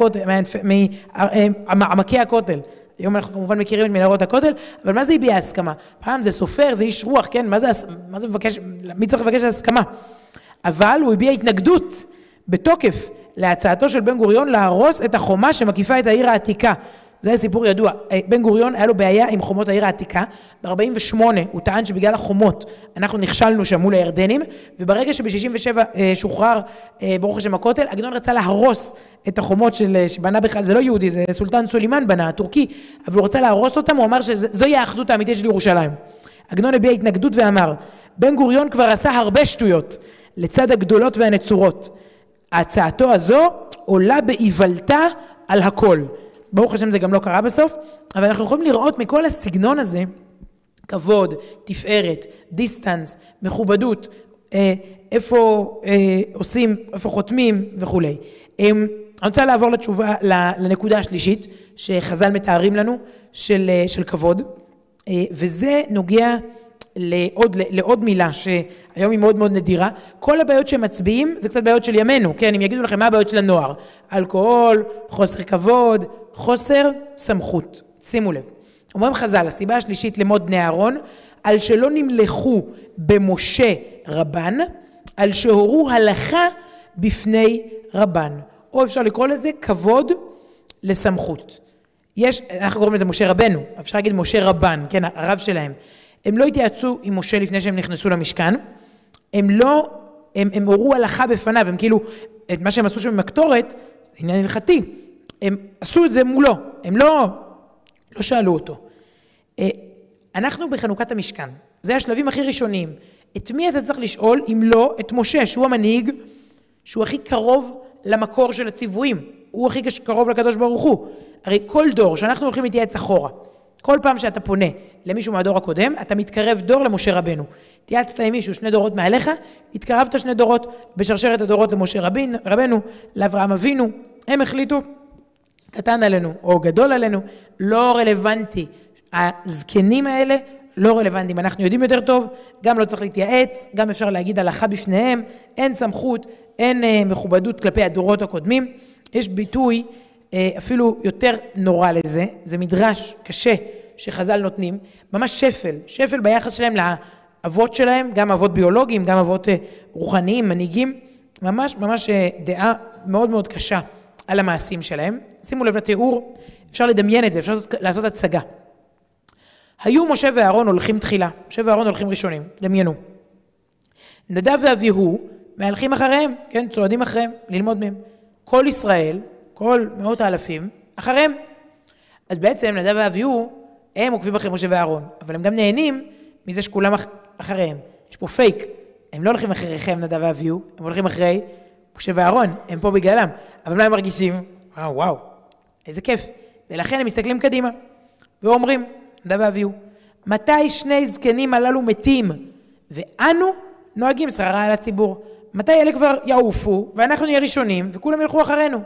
S1: מעמקי הכותל. היום אנחנו כמובן מכירים את מנהרות הכותל, אבל מה זה הביע הסכמה? פעם זה סופר, זה איש רוח, כן? מה זה מבקש, מי צריך לבקש הסכמה? אבל הוא הביע התנגדות בתוקף להצעתו של בן גוריון להרוס את החומה שמקיפה את העיר העתיקה. זה סיפור ידוע. בן גוריון היה לו בעיה עם חומות העיר העתיקה. ב-48 הוא טען שבגלל החומות אנחנו נכשלנו שם מול הירדנים, וברגע שב-67 שוחרר ברוך השם הכותל, עגנון רצה להרוס את החומות שבנה בכלל, זה לא יהודי, זה סולטן סולימן בנה, הטורקי, אבל הוא רצה להרוס אותם, הוא אמר שזוהי האחדות האמיתית של ירושלים. עגנון הביע התנגדות ואמר, בן גוריון כבר עשה הרבה שטויות, לצד הגדולות והנצורות. הצעתו הזו עולה באיוולתה על הכל. ברוך השם זה גם לא קרה בסוף, אבל אנחנו יכולים לראות מכל הסגנון הזה, כבוד, תפארת, דיסטנס, מכובדות, איפה עושים, איפה חותמים וכו'. אני רוצה לעבור לתשובה, לנקודה השלישית, שחז"ל מתארים לנו, של כבוד, וזה נוגע לעוד מילה שהיום היא מאוד מאוד נדירה. כל הבעיות שמצביעים זה קצת בעיות של ימינו, כן, אם יגידו לכם מה הבעיות של הנוער, אלכוהול, חוסר כבוד, חוסר סמכות. שימו לב. אומרים חז"ל, הסיבה השלישית למות בני אהרון, על שלא נמלכו במשה רבן, על שהורו הלכה בפני רבן. או אפשר לקרוא לזה כבוד לסמכות. אנחנו קוראים לזה משה רבנו, אפשר להגיד משה רבן, כן, הרב שלהם. הם לא התייעצו עם משה לפני שהם נכנסו למשכן, הם הורו הלכה בפניו, הם כאילו, את מה שהם עשו שם במקטורת, עניין הלכתי, הם עשו את זה מולו, הם לא שאלו אותו. אנחנו בחנוכת המשכן, זה השלבים הכי ראשוניים. את מי אתה צריך לשאול אם לא את משה, שהוא המנהיג, שהוא הכי קרוב למקור של הציוויים, הוא הכי קרוב לקדוש ברוך הוא. הרי כל דור שאנחנו הולכים להתייעץ אחורה, כל פעם שאתה פונה למישהו מהדור הקודם, אתה מתקרב דור למשה רבנו. תייעצת עם מישהו 2 דורות מעליך, התקרבת 2 דורות בשרשרת הדורות למשה רבנו, לאברהם אבינו, הם החליטו, קטן עלינו או גדול עלינו, לא רלוונטי. הזקנים האלה לא רלוונטיים, אנחנו יודעים יותר טוב, גם לא צריך להתייעץ, גם אפשר להגיד הלכה בפניהם, אין סמכות, אין מכובדות כלפי הדורות הקודמים. יש ביטוי אפילו יותר נורא לזה, זה מדרש קשה שחז"ל נותנים, ממש שפל ביחס שלהם לאבות שלהם, גם אבות ביולוגיים, גם אבות רוחניים, מנהיגים, ממש דעה מאוד מאוד קשה על המעשים שלהם. שימו לב לתיאור, אפשר לדמיין את זה, אפשר לעשות הצגה. היו משה ואהרון הולכים תחילה, משה ואהרון הולכים ראשונים, דמיינו. נדב ואביהו מהלכים אחריהם, כן, צועדים אחריהם, ללמוד מהם. כל ישראל, כל מאות האלפים, אחריהם. אז בעצם נדב ואביהו, הם עוקבים אחרי משה ואהרון, אבל הם גם נהנים מזה שכולם אחריהם. יש פה פייק, הם לא הולכים אחריכם נדב ואביהו, הם הולכים אחרי משה ואהרון, הם פה בגללם. אבל מה הם מרגישים? וואו, איזה כיף. ולכן הם מסתכלים קדימה, ואומרים, נדב ואביהו, מתי שני זקנים הללו מתים, ואנו נוהגים שררה על הציבור? מתי אלה כבר יעופו, ואנחנו נהיה ראשונים, וכולם ילכו אחרינו?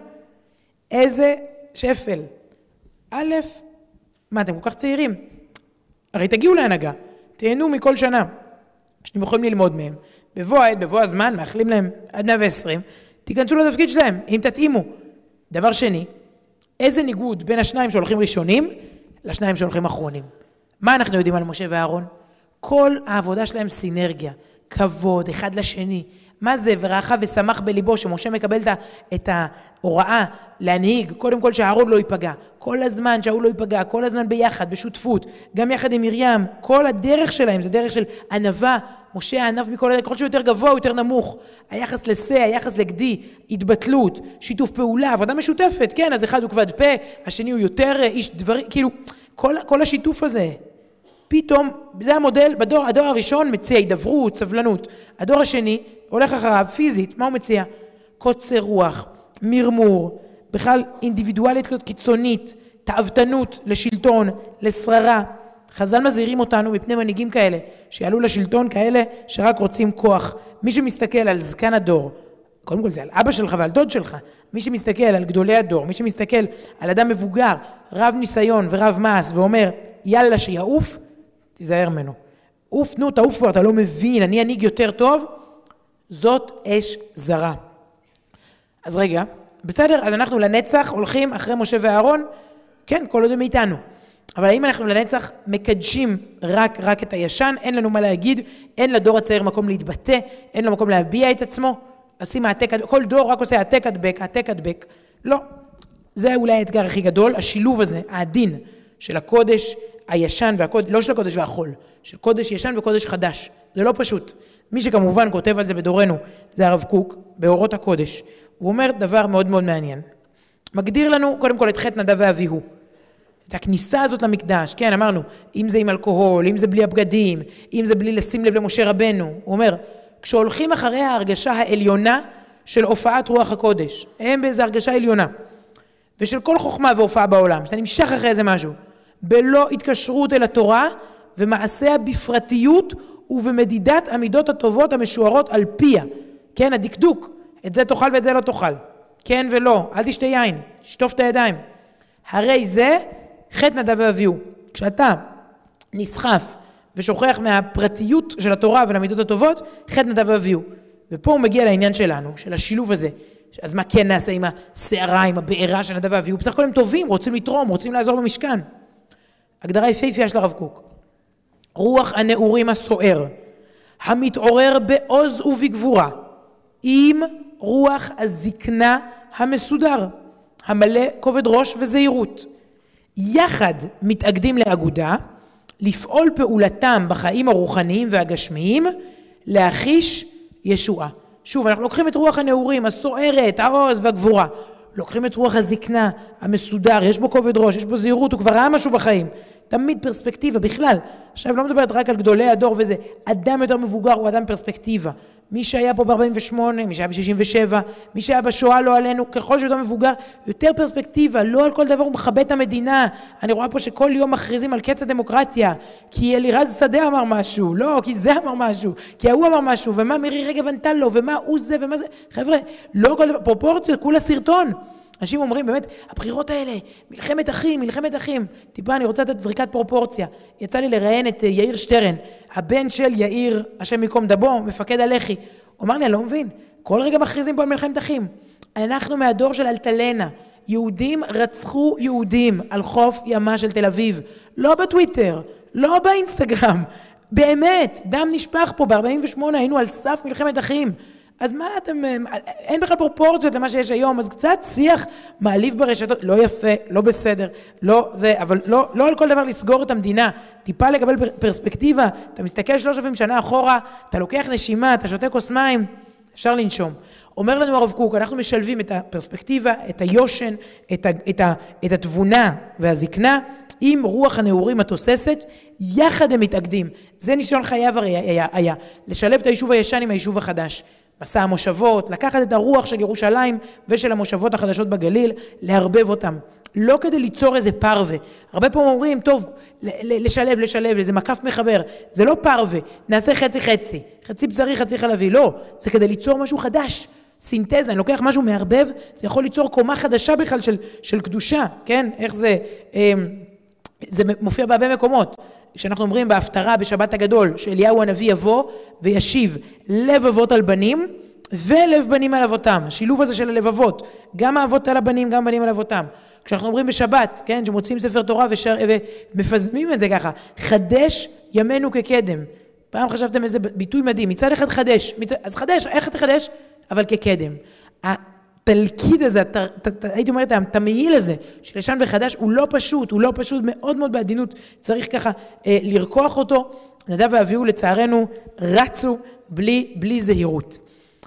S1: איזה שפל. א', מה, אתם כל כך צעירים? הרי תגיעו להנהגה, תהנו מכל שנה, שאתם יכולים ללמוד מהם. בבוא הזמן, מאחלים להם עד 120, תיכנסו לתפקיד שלהם, אם תתאימו. דבר שני, איזה ניגוד בין השניים שהולכים ראשונים, לשניים שהולכים אחרונים. מה אנחנו יודעים על משה ואהרון? כל העבודה שלהם סינרגיה, כבוד, אחד לשני. מה זה? ורעך ושמח בליבו, שמשה מקבל את ההוראה להנהיג, קודם כל שהאהרון לא ייפגע. כל הזמן שהאהרון לא ייפגע, כל הזמן ביחד, בשותפות, גם יחד עם מרים, כל הדרך שלהם זה דרך של ענווה, משה הענב מכל הדרך, ככל שהוא יותר גבוה, יותר נמוך. היחס לשה, היחס לגדי, התבטלות, שיתוף פעולה, עבודה משותפת, כן, אז אחד הוא כבד פה, השני הוא יותר איש דברים, כאילו, כל השיתוף הזה. פתאום, זה המודל, הדור הראשון מציע הידברות, סבלנות. הדור השני הולך אחריו פיזית, מה הוא מציע? קוצר רוח, מרמור, בכלל אינדיבידואלית קיצונית, תאוותנות לשלטון, לשררה. חז"ל מזהירים אותנו מפני מנהיגים כאלה, שיעלו לשלטון כאלה שרק רוצים כוח. מי שמסתכל על זקן הדור, קודם כל זה על אבא שלך ועל דוד שלך, מי שמסתכל על גדולי הדור, מי שמסתכל על אדם מבוגר, רב ניסיון ורב מעש, ואומר יאללה שיעוף, תיזהר ממנו. תעוף כבר, אתה לא מבין, אני אנהיג יותר טוב, זאת אש זרה. אז רגע, בסדר, אז אנחנו לנצח הולכים אחרי משה ואהרון, כן, כל עוד הם איתנו. אבל האם אנחנו לנצח מקדשים רק את הישן, אין לנו מה להגיד, אין לדור הצעיר מקום להתבטא, אין לו מקום להביע את עצמו, עושים כל דור רק עושה העתק הדבק, לא. זה אולי האתגר הכי גדול, השילוב הזה, העדין של הקודש, הישן והקודש, לא של הקודש והחול, של קודש ישן וקודש חדש. זה לא פשוט. מי שכמובן כותב על זה בדורנו, זה הרב קוק, באורות הקודש. הוא אומר דבר מאוד מאוד מעניין. מגדיר לנו קודם כל את חטא נדב ואביהו. את הכניסה הזאת למקדש, כן, אמרנו, אם זה עם אלכוהול, אם זה בלי הבגדים, אם זה בלי לשים לב למשה רבנו. הוא אומר, כשהולכים אחרי ההרגשה העליונה של הופעת רוח הקודש, הם באיזו הרגשה עליונה, ושל כל חוכמה והופעה בעולם, שאתה נמשך אחרי איזה משהו, בלא התקשרות אל התורה, ומעשיה בפרטיות ובמדידת המידות הטובות המשוערות על פיה. כן, הדקדוק, את זה תאכל ואת זה לא תאכל. כן ולא, אל תשתה יין, תשטוף את הידיים. הרי זה חטא נדב ואביהו. כשאתה נסחף ושוכח מהפרטיות של התורה ולמידות הטובות, חטא נדב ואביהו. ופה הוא מגיע לעניין שלנו, של השילוב הזה. אז מה כן נעשה עם השערה, עם הבעירה של נדב ואביהו? בסך הכל הם טובים, רוצים לתרום, רוצים לעזור במשכן. הגדרה יפהפייה של הרב קוק. רוח הנעורים הסוער, המתעורר בעוז ובגבורה, עם רוח הזקנה המסודר, המלא כובד ראש וזהירות. יחד מתאגדים לאגודה, לפעול פעולתם בחיים הרוחניים והגשמיים, להחיש ישועה. שוב, אנחנו לוקחים את רוח הנעורים, הסוערת, העוז והגבורה. לוקחים את רוח הזקנה, המסודר, יש בו כובד ראש, יש בו זהירות, הוא כבר ראה משהו בחיים. תמיד פרספקטיבה, בכלל. עכשיו לא מדברת רק על גדולי הדור וזה. אדם יותר מבוגר הוא אדם פרספקטיבה. מי שהיה פה ב-48, מי שהיה ב-67, מי שהיה בשואה לא עלינו, ככל שאתה מבוגר, יותר פרספקטיבה, לא על כל דבר הוא מכבד את המדינה. אני רואה פה שכל יום מכריזים על קץ הדמוקרטיה, כי אלירז שדה אמר משהו, לא, כי זה אמר משהו, כי הוא אמר משהו, ומה מירי רגב ענתה לו, ומה הוא זה, ומה זה. חבר'ה, לא כל דבר, פרופורציות, כולה סרטון. אנשים אומרים, באמת, הבחירות האלה, מלחמת אחים. טיפה, אני רוצה לתת זריקת פרופורציה. יצא לי לראיין את יאיר שטרן, הבן של יאיר, השם מקום דבו, מפקד הלח"י. הוא אמר לי, אני לא מבין, כל רגע מכריזים פה על מלחמת אחים. אנחנו מהדור של אלטלנה, יהודים רצחו יהודים על חוף ימה של תל אביב, לא בטוויטר, לא באינסטגרם, באמת, דם נשפך פה, ב-48 היינו על סף מלחמת אחים, אז מה אתם, אין בכלל פרופורציות למה שיש היום, אז קצת שיח מעליב ברשתות, לא יפה, לא בסדר, לא זה, אבל לא על כל דבר לסגור את המדינה, טיפה לקבל פרספקטיבה, אתה מסתכל 3,000 שנה אחורה, אתה לוקח נשימה, אתה שותה כוס מים, אפשר לנשום. אומר לנו הרב קוק, אנחנו משלבים את הפרספקטיבה, את היושן, את התבונה והזקנה, עם רוח הנעורים התוססת, יחד הם מתאגדים. זה ניסיון חייו היה, לשלב את היישוב הישן עם היישוב החדש. מסע המושבות, לקחת את הרוח של ירושלים ושל המושבות החדשות בגליל, להרבב אותם. לא כדי ליצור איזה פרווה. הרבה פעמים אומרים, טוב, לשלב, איזה מקף מחבר. זה לא פרווה, נעשה חצי. חצי בשרי, חצי חלבי. לא, זה כדי ליצור משהו חדש. סינתזה, אני לוקח משהו מערבב, זה יכול ליצור קומה חדשה בכלל של קדושה, כן? איך זה? זה מופיע בהרבה מקומות. כשאנחנו אומרים בהפטרה בשבת הגדול, שאליהו הנביא יבוא וישיב לב אבות על בנים, ולב בנים על אבותם. השילוב הזה של הלבבות, גם האבות על הבנים, גם בנים על אבותם. כשאנחנו אומרים בשבת, כן, שמוצאים ספר תורה ומפזמים את זה ככה, חדש ימינו כקדם. פעם חשבתם איזה ביטוי מדהים, מצד אחד חדש, אז חדש, איך תחדש? אבל כקדם. התלכיד הזה, הייתי אומרת, התמהיל הזה, של ישן וחדש, הוא לא פשוט מאוד מאוד בעדינות, צריך ככה לרקוח אותו. נדב ואביהו לצערנו רצו בלי זהירות.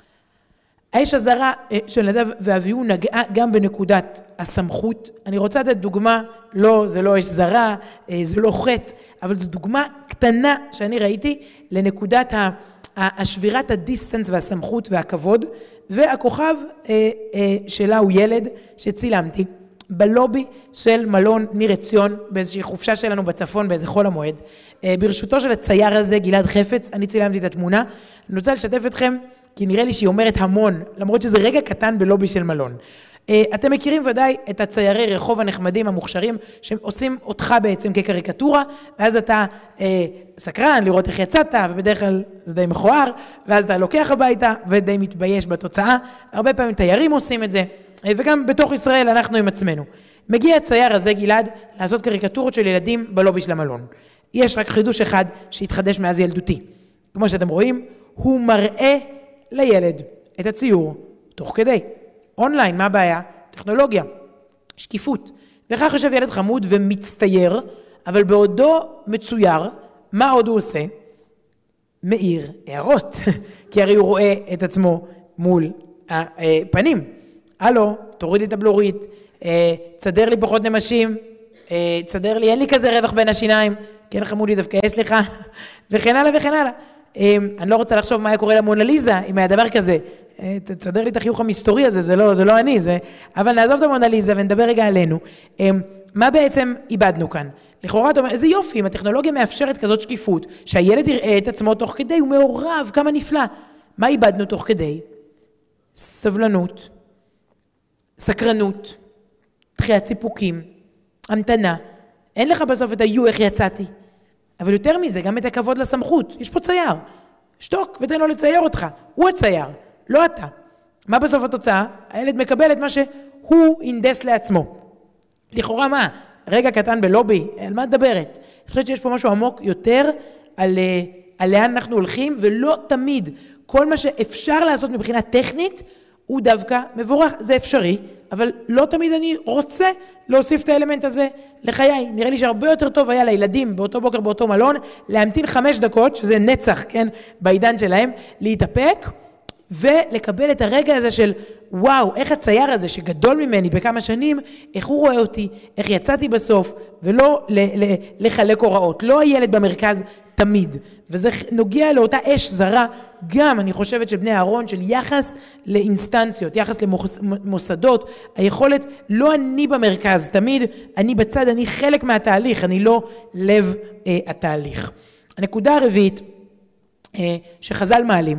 S1: האש הזרה של נדב ואביהו נגעה גם בנקודת הסמכות. אני רוצה לתת דוגמה, לא, זה לא אש זרה, זה לא חטא, אבל זו דוגמה קטנה שאני ראיתי לנקודת השבירת הדיסטנס והסמכות והכבוד, והכוכב שלה הוא ילד שצילמתי בלובי של מלון ניר עציון, באיזושהי חופשה שלנו בצפון, באיזה חול המועד. ברשותו של הצייר הזה, גלעד חפץ, אני צילמתי את התמונה. אני רוצה לשתף אתכם, כי נראה לי שהיא אומרת המון, למרות שזה רגע קטן בלובי של מלון. אתם מכירים ודאי את הציירי רחוב הנחמדים המוכשרים, שעושים אותך בעצם כקריקטורה, ואז אתה סקרן לראות איך יצאת, ובדרך כלל זה די מכוער, ואז אתה לוקח הביתה ודי מתבייש בתוצאה. הרבה פעמים תיירים עושים את זה, וגם בתוך ישראל אנחנו עם עצמנו. מגיע הצייר הזה, גלעד, לעשות קריקטורות של ילדים בלובי של המלון. יש רק חידוש אחד שהתחדש מאז ילדותי. כמו שאתם רואים, הוא מראה לילד את הציור תוך כדי. אונליין, מה הבעיה? טכנולוגיה, שקיפות. וכך חושב ילד חמוד ומצטייר, אבל בעודו מצויר, מה עוד הוא עושה? מאיר הערות, כי הרי הוא רואה את עצמו מול הפנים. הלו, תוריד את הבלורית, תסדר לי פחות נמשים, תסדר לי, אין לי כזה רווח בין השיניים, כן חמודי דווקא יש לך, וכן הלאה וכן הלאה. אני לא רוצה לחשוב מה היה קורה למונליזה, אם היה דבר כזה, תסדר לי את החיוך המסתורי הזה, זה לא אני, אבל נעזוב את המונליזה ונדבר רגע עלינו. מה בעצם איבדנו כאן? לכאורה אתה אומר, איזה יופי, אם הטכנולוגיה מאפשרת כזאת שקיפות, שהילד יראה את עצמו תוך כדי, הוא מעורב, כמה נפלא. מה איבדנו תוך כדי? סבלנות, סקרנות, דחיית סיפוקים, המתנה. אין לך בסוף את איך יצאתי. אבל יותר מזה, גם את הכבוד לסמכות. יש פה צייר. שתוק ותן לו לצייר אותך. הוא הצייר, לא אתה. מה בסוף התוצאה? הילד מקבל את מה שהוא אינדס לעצמו. לכאורה מה? רגע קטן בלובי, על מה מדברת? אני חושבת שיש פה משהו עמוק יותר על לאן אנחנו הולכים, ולא תמיד כל מה שאפשר לעשות מבחינה טכנית, הוא דווקא מבורך. זה אפשרי, אבל לא תמיד אני רוצה להוסיף את האלמנט הזה לחיי. נראה לי שהרבה יותר טוב היה לילדים באותו בוקר באותו מלון, להמתין 5 דקות, שזה נצח, כן, בעידן שלהם, להתאפק, ולקבל את הרגע הזה של וואו, איך הצייר הזה שגדול ממני בכמה שנים, איך הוא רואה אותי, איך יצאתי בסוף, ולא לחלק הוראות. לא הילד במרכז תמיד. וזה נוגע לאותה אש זרה, גם אני חושבת של בני אהרון, של יחס לאינסטנציות, יחס למוסדות, היכולת, לא אני במרכז, תמיד אני בצד, אני חלק מהתהליך, אני לא לב התהליך. הנקודה הרביעית שחז"ל מעלים,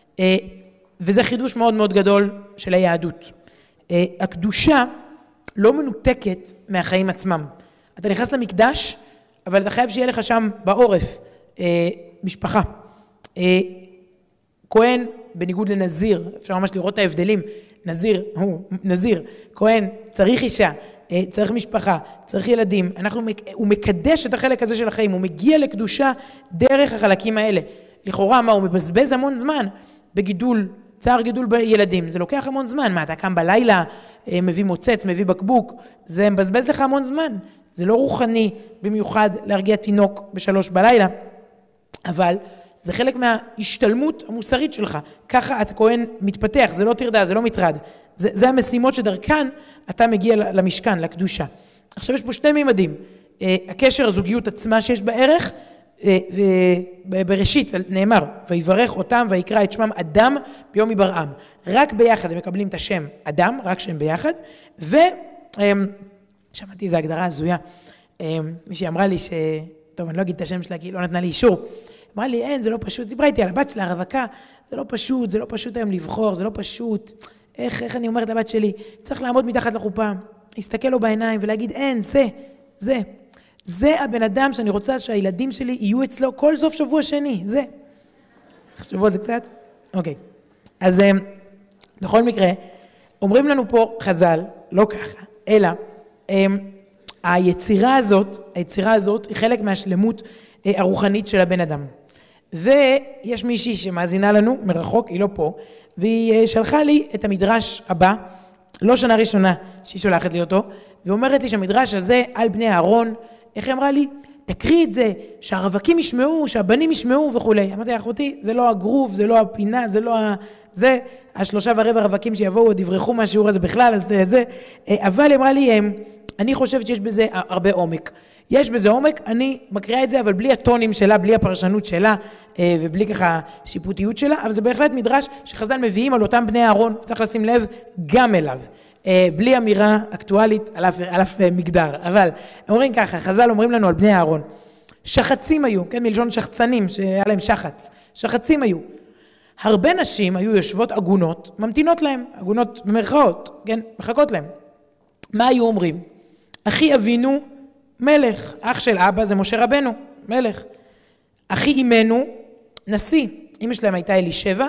S1: וזה חידוש מאוד מאוד גדול של היהדות. הקדושה לא מנותקת מהחיים עצמם. אתה נכנס למקדש, אבל אתה חייב שיהיה לך שם בעורף משפחה. כהן בניגוד לנזיר, אפשר ממש לראות את ההבדלים, נזיר, נזיר, כהן, צריך אישה, צריך משפחה, צריך ילדים, הוא מקדש את החלק הזה של החיים, הוא מגיע לקדושה דרך החלקים האלה. לכאורה, מה, הוא מבזבז המון זמן בגידול, צער גידול בילדים, זה לוקח המון זמן, מה, אתה קם בלילה, מביא מוצץ, מביא בקבוק, זה מבזבז לך המון זמן, זה לא רוחני במיוחד להרגיע תינוק ב3 בלילה, אבל זה חלק מההשתלמות המוסרית שלך, ככה אתה כהן מתפתח, זה לא תרדה, זה לא מטרד, זה המשימות שדרכן אתה מגיע למשכן, לקדושה. עכשיו יש פה 2 מימדים, הקשר, הזוגיות עצמה שיש בערך, בראשית נאמר, ויברך אותם ויקרא את שמם אדם ביום היברעם. רק ביחד הם מקבלים את השם אדם, רק שהם ביחד, שמעתי איזו הגדרה הזויה, מישהי אמרה לי טוב, אני לא אגיד את השם שלה כי לא נתנה לי אישור, אמרה לי, אין, זה לא פשוט, דיברה איתי על הבת שלה, הרווקה, זה לא פשוט היום לבחור, זה לא פשוט, איך אני אומרת לבת שלי, צריך לעמוד מתחת לחופה, להסתכל לו בעיניים ולהגיד, אין, זה הבן אדם שאני רוצה שהילדים שלי יהיו אצלו כל סוף שבוע שני, זה. חשבו על זה קצת? אוקיי. אז בכל מקרה, אומרים לנו פה חז"ל, לא ככה, אלא היצירה הזאת היא חלק מהשלמות הרוחנית של הבן אדם. ויש מישהי שמאזינה לנו מרחוק, היא לא פה, והיא שלחה לי את המדרש הבא, לא שנה ראשונה שהיא שולחת לי אותו, ואומרת לי שהמדרש הזה על בני אהרון, איך היא אמרה לי? תקריא את זה, שהרווקים ישמעו, שהבנים ישמעו וכו'. אמרתי, אחותי, זה לא הגרוף, זה לא הפינה, זה לא זה, 3.25 רווקים שיבואו עוד יברחו מהשיעור הזה בכלל, אז זה. אבל היא אמרה לי, אני חושבת שיש בזה הרבה עומק. יש בזה עומק, אני מקריאה את זה, אבל בלי הטונים שלה, בלי הפרשנות שלה, ובלי ככה שיפוטיות שלה, אבל זה בהחלט מדרש שחז"ל מביאים על אותם בני אהרון, צריך לשים לב גם אליו. בלי אמירה אקטואלית על אף מגדר, אבל אומרים ככה, חז"ל אומרים לנו על בני אהרון, שחצים היו, כן, מלשון שחצנים, שהיה להם שחץ, שחצים היו. הרבה נשים היו יושבות עגונות, ממתינות להם, עגונות במרכאות, כן, מחכות להם. מה היו אומרים? אחי אבינו מלך, אח של אבא זה משה רבנו, מלך. אחי אמנו נשיא, אמא שלהם הייתה אלישבע,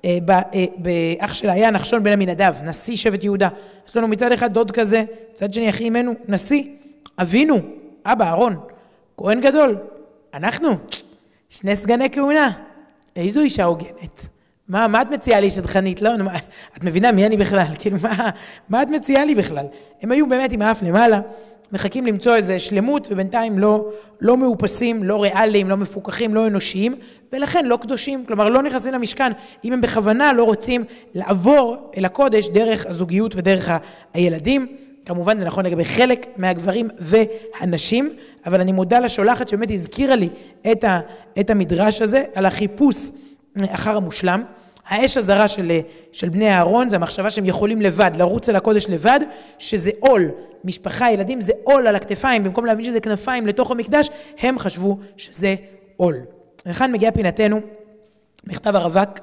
S1: באח שלה היה נחשון בן עמינדב, נשיא שבט יהודה. יש לנו מצד אחד דוד כזה, מצד שני אחי אמנו נשיא. אבינו, אבא אהרון, כהן גדול, אנחנו 2 סגני כהונה. איזו אישה הוגנת. מה את מציעה לי שדכנית? לא, את מבינה מי אני בכלל? כאילו, מה את מציעה לי בכלל? הם היו באמת עם האף למעלה, מחכים למצוא איזה שלמות, ובינתיים לא מאופסים, לא ריאליים, לא מפוקחים, לא אנושיים, ולכן לא קדושים, כלומר לא נכנסים למשכן, אם הם בכוונה לא רוצים לעבור אל הקודש דרך הזוגיות ודרך הילדים. כמובן זה נכון לגבי חלק מהגברים והנשים, אבל אני מודה לשולחת שבאמת הזכירה לי את המדרש הזה על החיפוש אחר המושלם. האש הזרה של בני אהרון, זה המחשבה שהם יכולים לבד, לרוץ אל הקודש לבד, שזה עול, משפחה, ילדים, זה עול על הכתפיים, במקום להבין שזה כנפיים לתוך המקדש, הם חשבו שזה עול. וכאן מגיעה פינתנו, מכתב הרווק,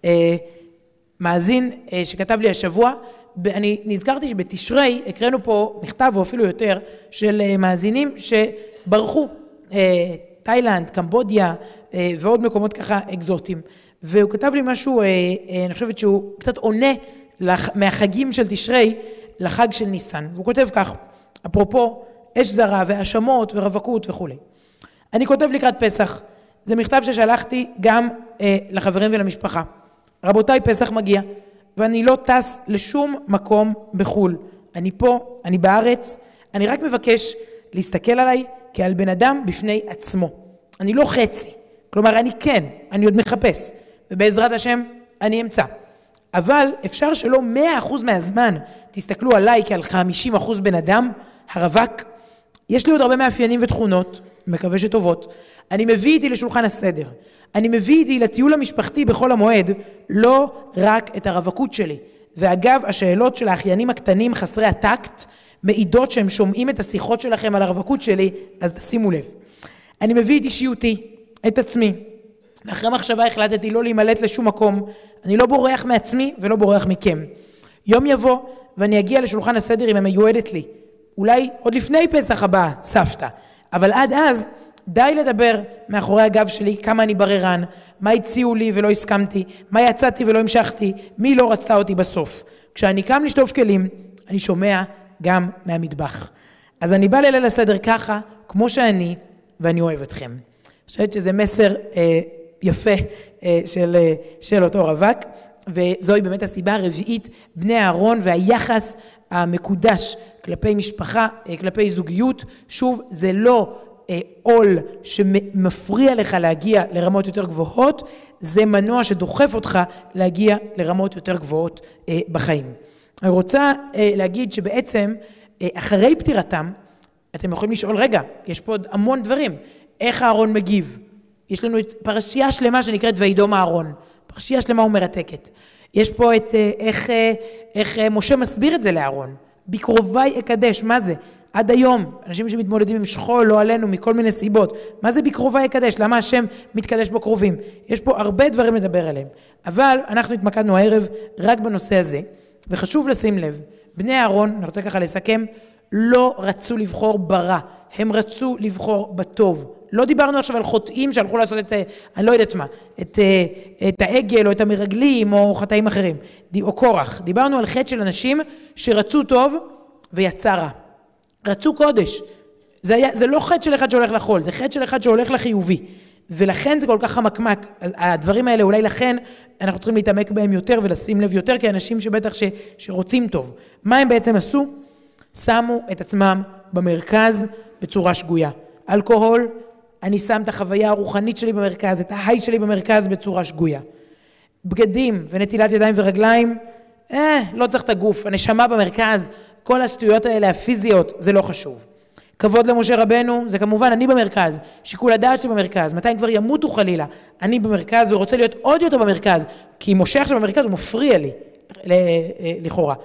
S1: מאזין שכתב לי השבוע, אני נזכרתי שבתשרי הקראנו פה מכתב או אפילו יותר של מאזינים שברחו, תאילנד, קמבודיה ועוד מקומות ככה אקזוטיים. והוא כתב לי משהו, אני חושבת שהוא קצת עונה מהחגים של תשרי לחג של ניסן. והוא כותב כך, אפרופו אש זרה והאשמות ורווקות וכו'. אני כותב לקראת פסח, זה מכתב ששלחתי גם לחברים ולמשפחה. רבותיי, פסח מגיע, ואני לא טס לשום מקום בחול. אני פה, אני בארץ, אני רק מבקש להסתכל עליי כעל בן אדם בפני עצמו. אני לא חצי, כלומר אני כן, אני עוד מחפש, ובעזרת השם אני אמצא. אבל אפשר שלא 100% מהזמן תסתכלו עליי כעל 50% בן אדם, הרווק. יש לי עוד הרבה מאפיינים ותכונות, מקווה שטובות. אני מביא איתי לשולחן הסדר. אני מביא איתי לטיול המשפחתי בכל המועד, לא רק את הרווקות שלי. ואגב, השאלות של האחיינים הקטנים חסרי הטקט, מעידות שהם שומעים את השיחות שלכם על הרווקות שלי, אז שימו לב. אני מביא את אישיותי, את עצמי. ואחרי מחשבה החלטתי לא להימלט לשום מקום. אני לא בורח מעצמי ולא בורח מכם. יום יבוא ואני אגיע לשולחן הסדר אם המיועדת לי. אולי עוד לפני פסח הבא, סבתא. אבל עד אז די לדבר מאחורי הגב שלי כמה אני בררן, מה הציעו לי ולא הסכמתי, מה יצאתי ולא המשכתי, מי לא רצתה אותי בסוף. כשאני קם לשטוף כלים, אני שומע גם מהמטבח. אז אני בא לליל הסדר ככה, כמו שאני, ואני אוהב אתכם. אני חושבת שזה מסר יפה של אותו רווק, וזוהי באמת הסיבה הרביעית, בני אהרון והיחס המקודש כלפי משפחה, כלפי זוגיות. שוב, זה לא עול שמפריע לך להגיע לרמות יותר גבוהות, זה מנוע שדוחף אותך להגיע לרמות יותר גבוהות בחיים. אני רוצה להגיד שבעצם אחרי פטירתם, אתם יכולים לשאול, רגע, יש פה עוד המון דברים, איך אהרון מגיב? יש לנו את פרשייה שלמה שנקראת וידום אהרון, פרשייה שלמה ומרתקת. יש פה את איך משה מסביר את זה לאהרון, בקרובי אקדש, מה זה? עד היום, אנשים שמתמודדים עם שכול, לא עלינו, מכל מיני סיבות. מה זה בקרובי אקדש? למה השם מתקדש בקרובים? יש פה הרבה דברים לדבר עליהם. אבל אנחנו התמקדנו הערב רק בנושא הזה, וחשוב לשים לב, בני אהרון, אני רוצה ככה לסכם, לא רצו לבחור ברע, הם רצו לבחור בטוב. לא דיברנו עכשיו על חוטאים שהלכו לעשות את, אני לא יודעת מה, את העגל או את המרגלים או חטאים אחרים, או קורח. דיברנו על חטא של אנשים שרצו טוב ויצא רע. רצו קודש. זה לא חטא של אחד שהולך לחול, זה חטא של אחד שהולך לחיובי. ולכן זה כל כך חמקמק. הדברים האלה אולי לכן אנחנו צריכים להתעמק בהם יותר ולשים לב יותר כאנשים שבטח שרוצים טוב. מה הם בעצם עשו? שמו את עצמם במרכז בצורה שגויה. אלכוהול, אני שם את החוויה הרוחנית שלי במרכז, את ההי שלי במרכז בצורה שגויה. בגדים ונטילת ידיים ורגליים, לא צריך את הגוף, הנשמה במרכז, כל השטויות האלה הפיזיות, זה לא חשוב. כבוד למשה רבנו, זה כמובן אני במרכז, שיקול הדעת שלי במרכז, מתי הם כבר ימותו חלילה, אני במרכז ורוצה להיות עוד יותר במרכז, כי משה עכשיו במרכז הוא מפריע לי, לכאורה.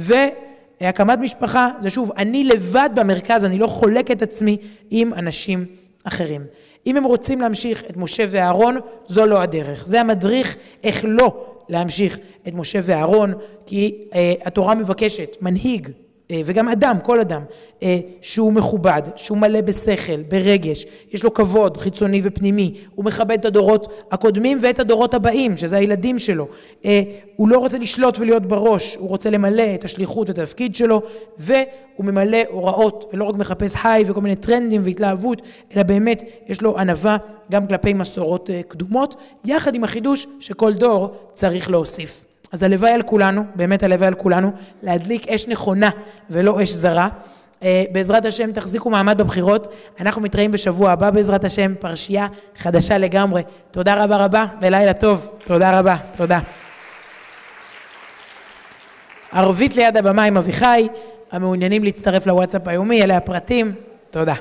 S1: והקמת משפחה, זה שוב, אני לבד במרכז, אני לא חולק את עצמי עם אנשים אחרים. אם הם רוצים להמשיך את משה ואהרון, זו לא הדרך. זה המדריך איך לא להמשיך את משה ואהרון, כי התורה מבקשת, מנהיג, וגם אדם, כל אדם, שהוא מכובד, שהוא מלא בשכל, ברגש, יש לו כבוד חיצוני ופנימי, הוא מכבד את הדורות הקודמים ואת הדורות הבאים, שזה הילדים שלו. הוא לא רוצה לשלוט ולהיות בראש, הוא רוצה למלא את השליחות ואת התפקיד שלו, והוא ממלא הוראות, ולא רק מחפש היי וכל מיני טרנדים והתלהבות, אלא באמת יש לו ענווה גם כלפי מסורות קדומות, יחד עם החידוש שכל דור צריך להוסיף. אז הלוואי על כולנו, באמת הלוואי על כולנו, להדליק אש נכונה ולא אש זרה. בעזרת השם תחזיקו מעמד בבחירות, אנחנו מתראים בשבוע הבא בעזרת השם, פרשייה חדשה לגמרי. תודה רבה רבה ולילה טוב, תודה רבה, תודה. ערבית ליד הבמה עם אביחי, המעוניינים להצטרף לוואטסאפ היומי, אלה הפרטים, תודה.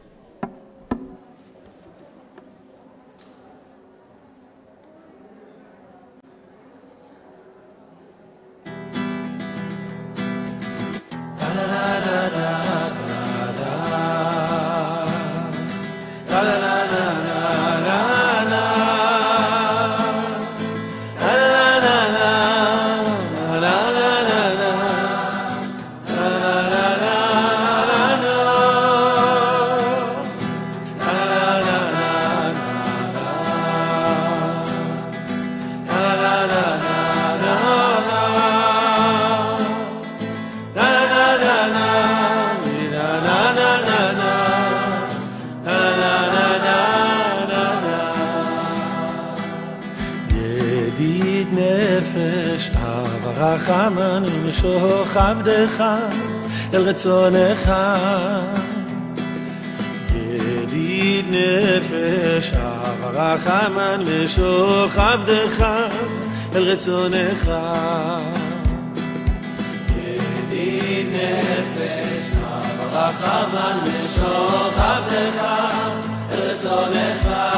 S2: רחמן ומשוך עבדך אל רצונך ידיד נפש רחמן ומשוך עבדך אל רצונך ידיד נפש רחמן ומשוך עבדך אל רצונך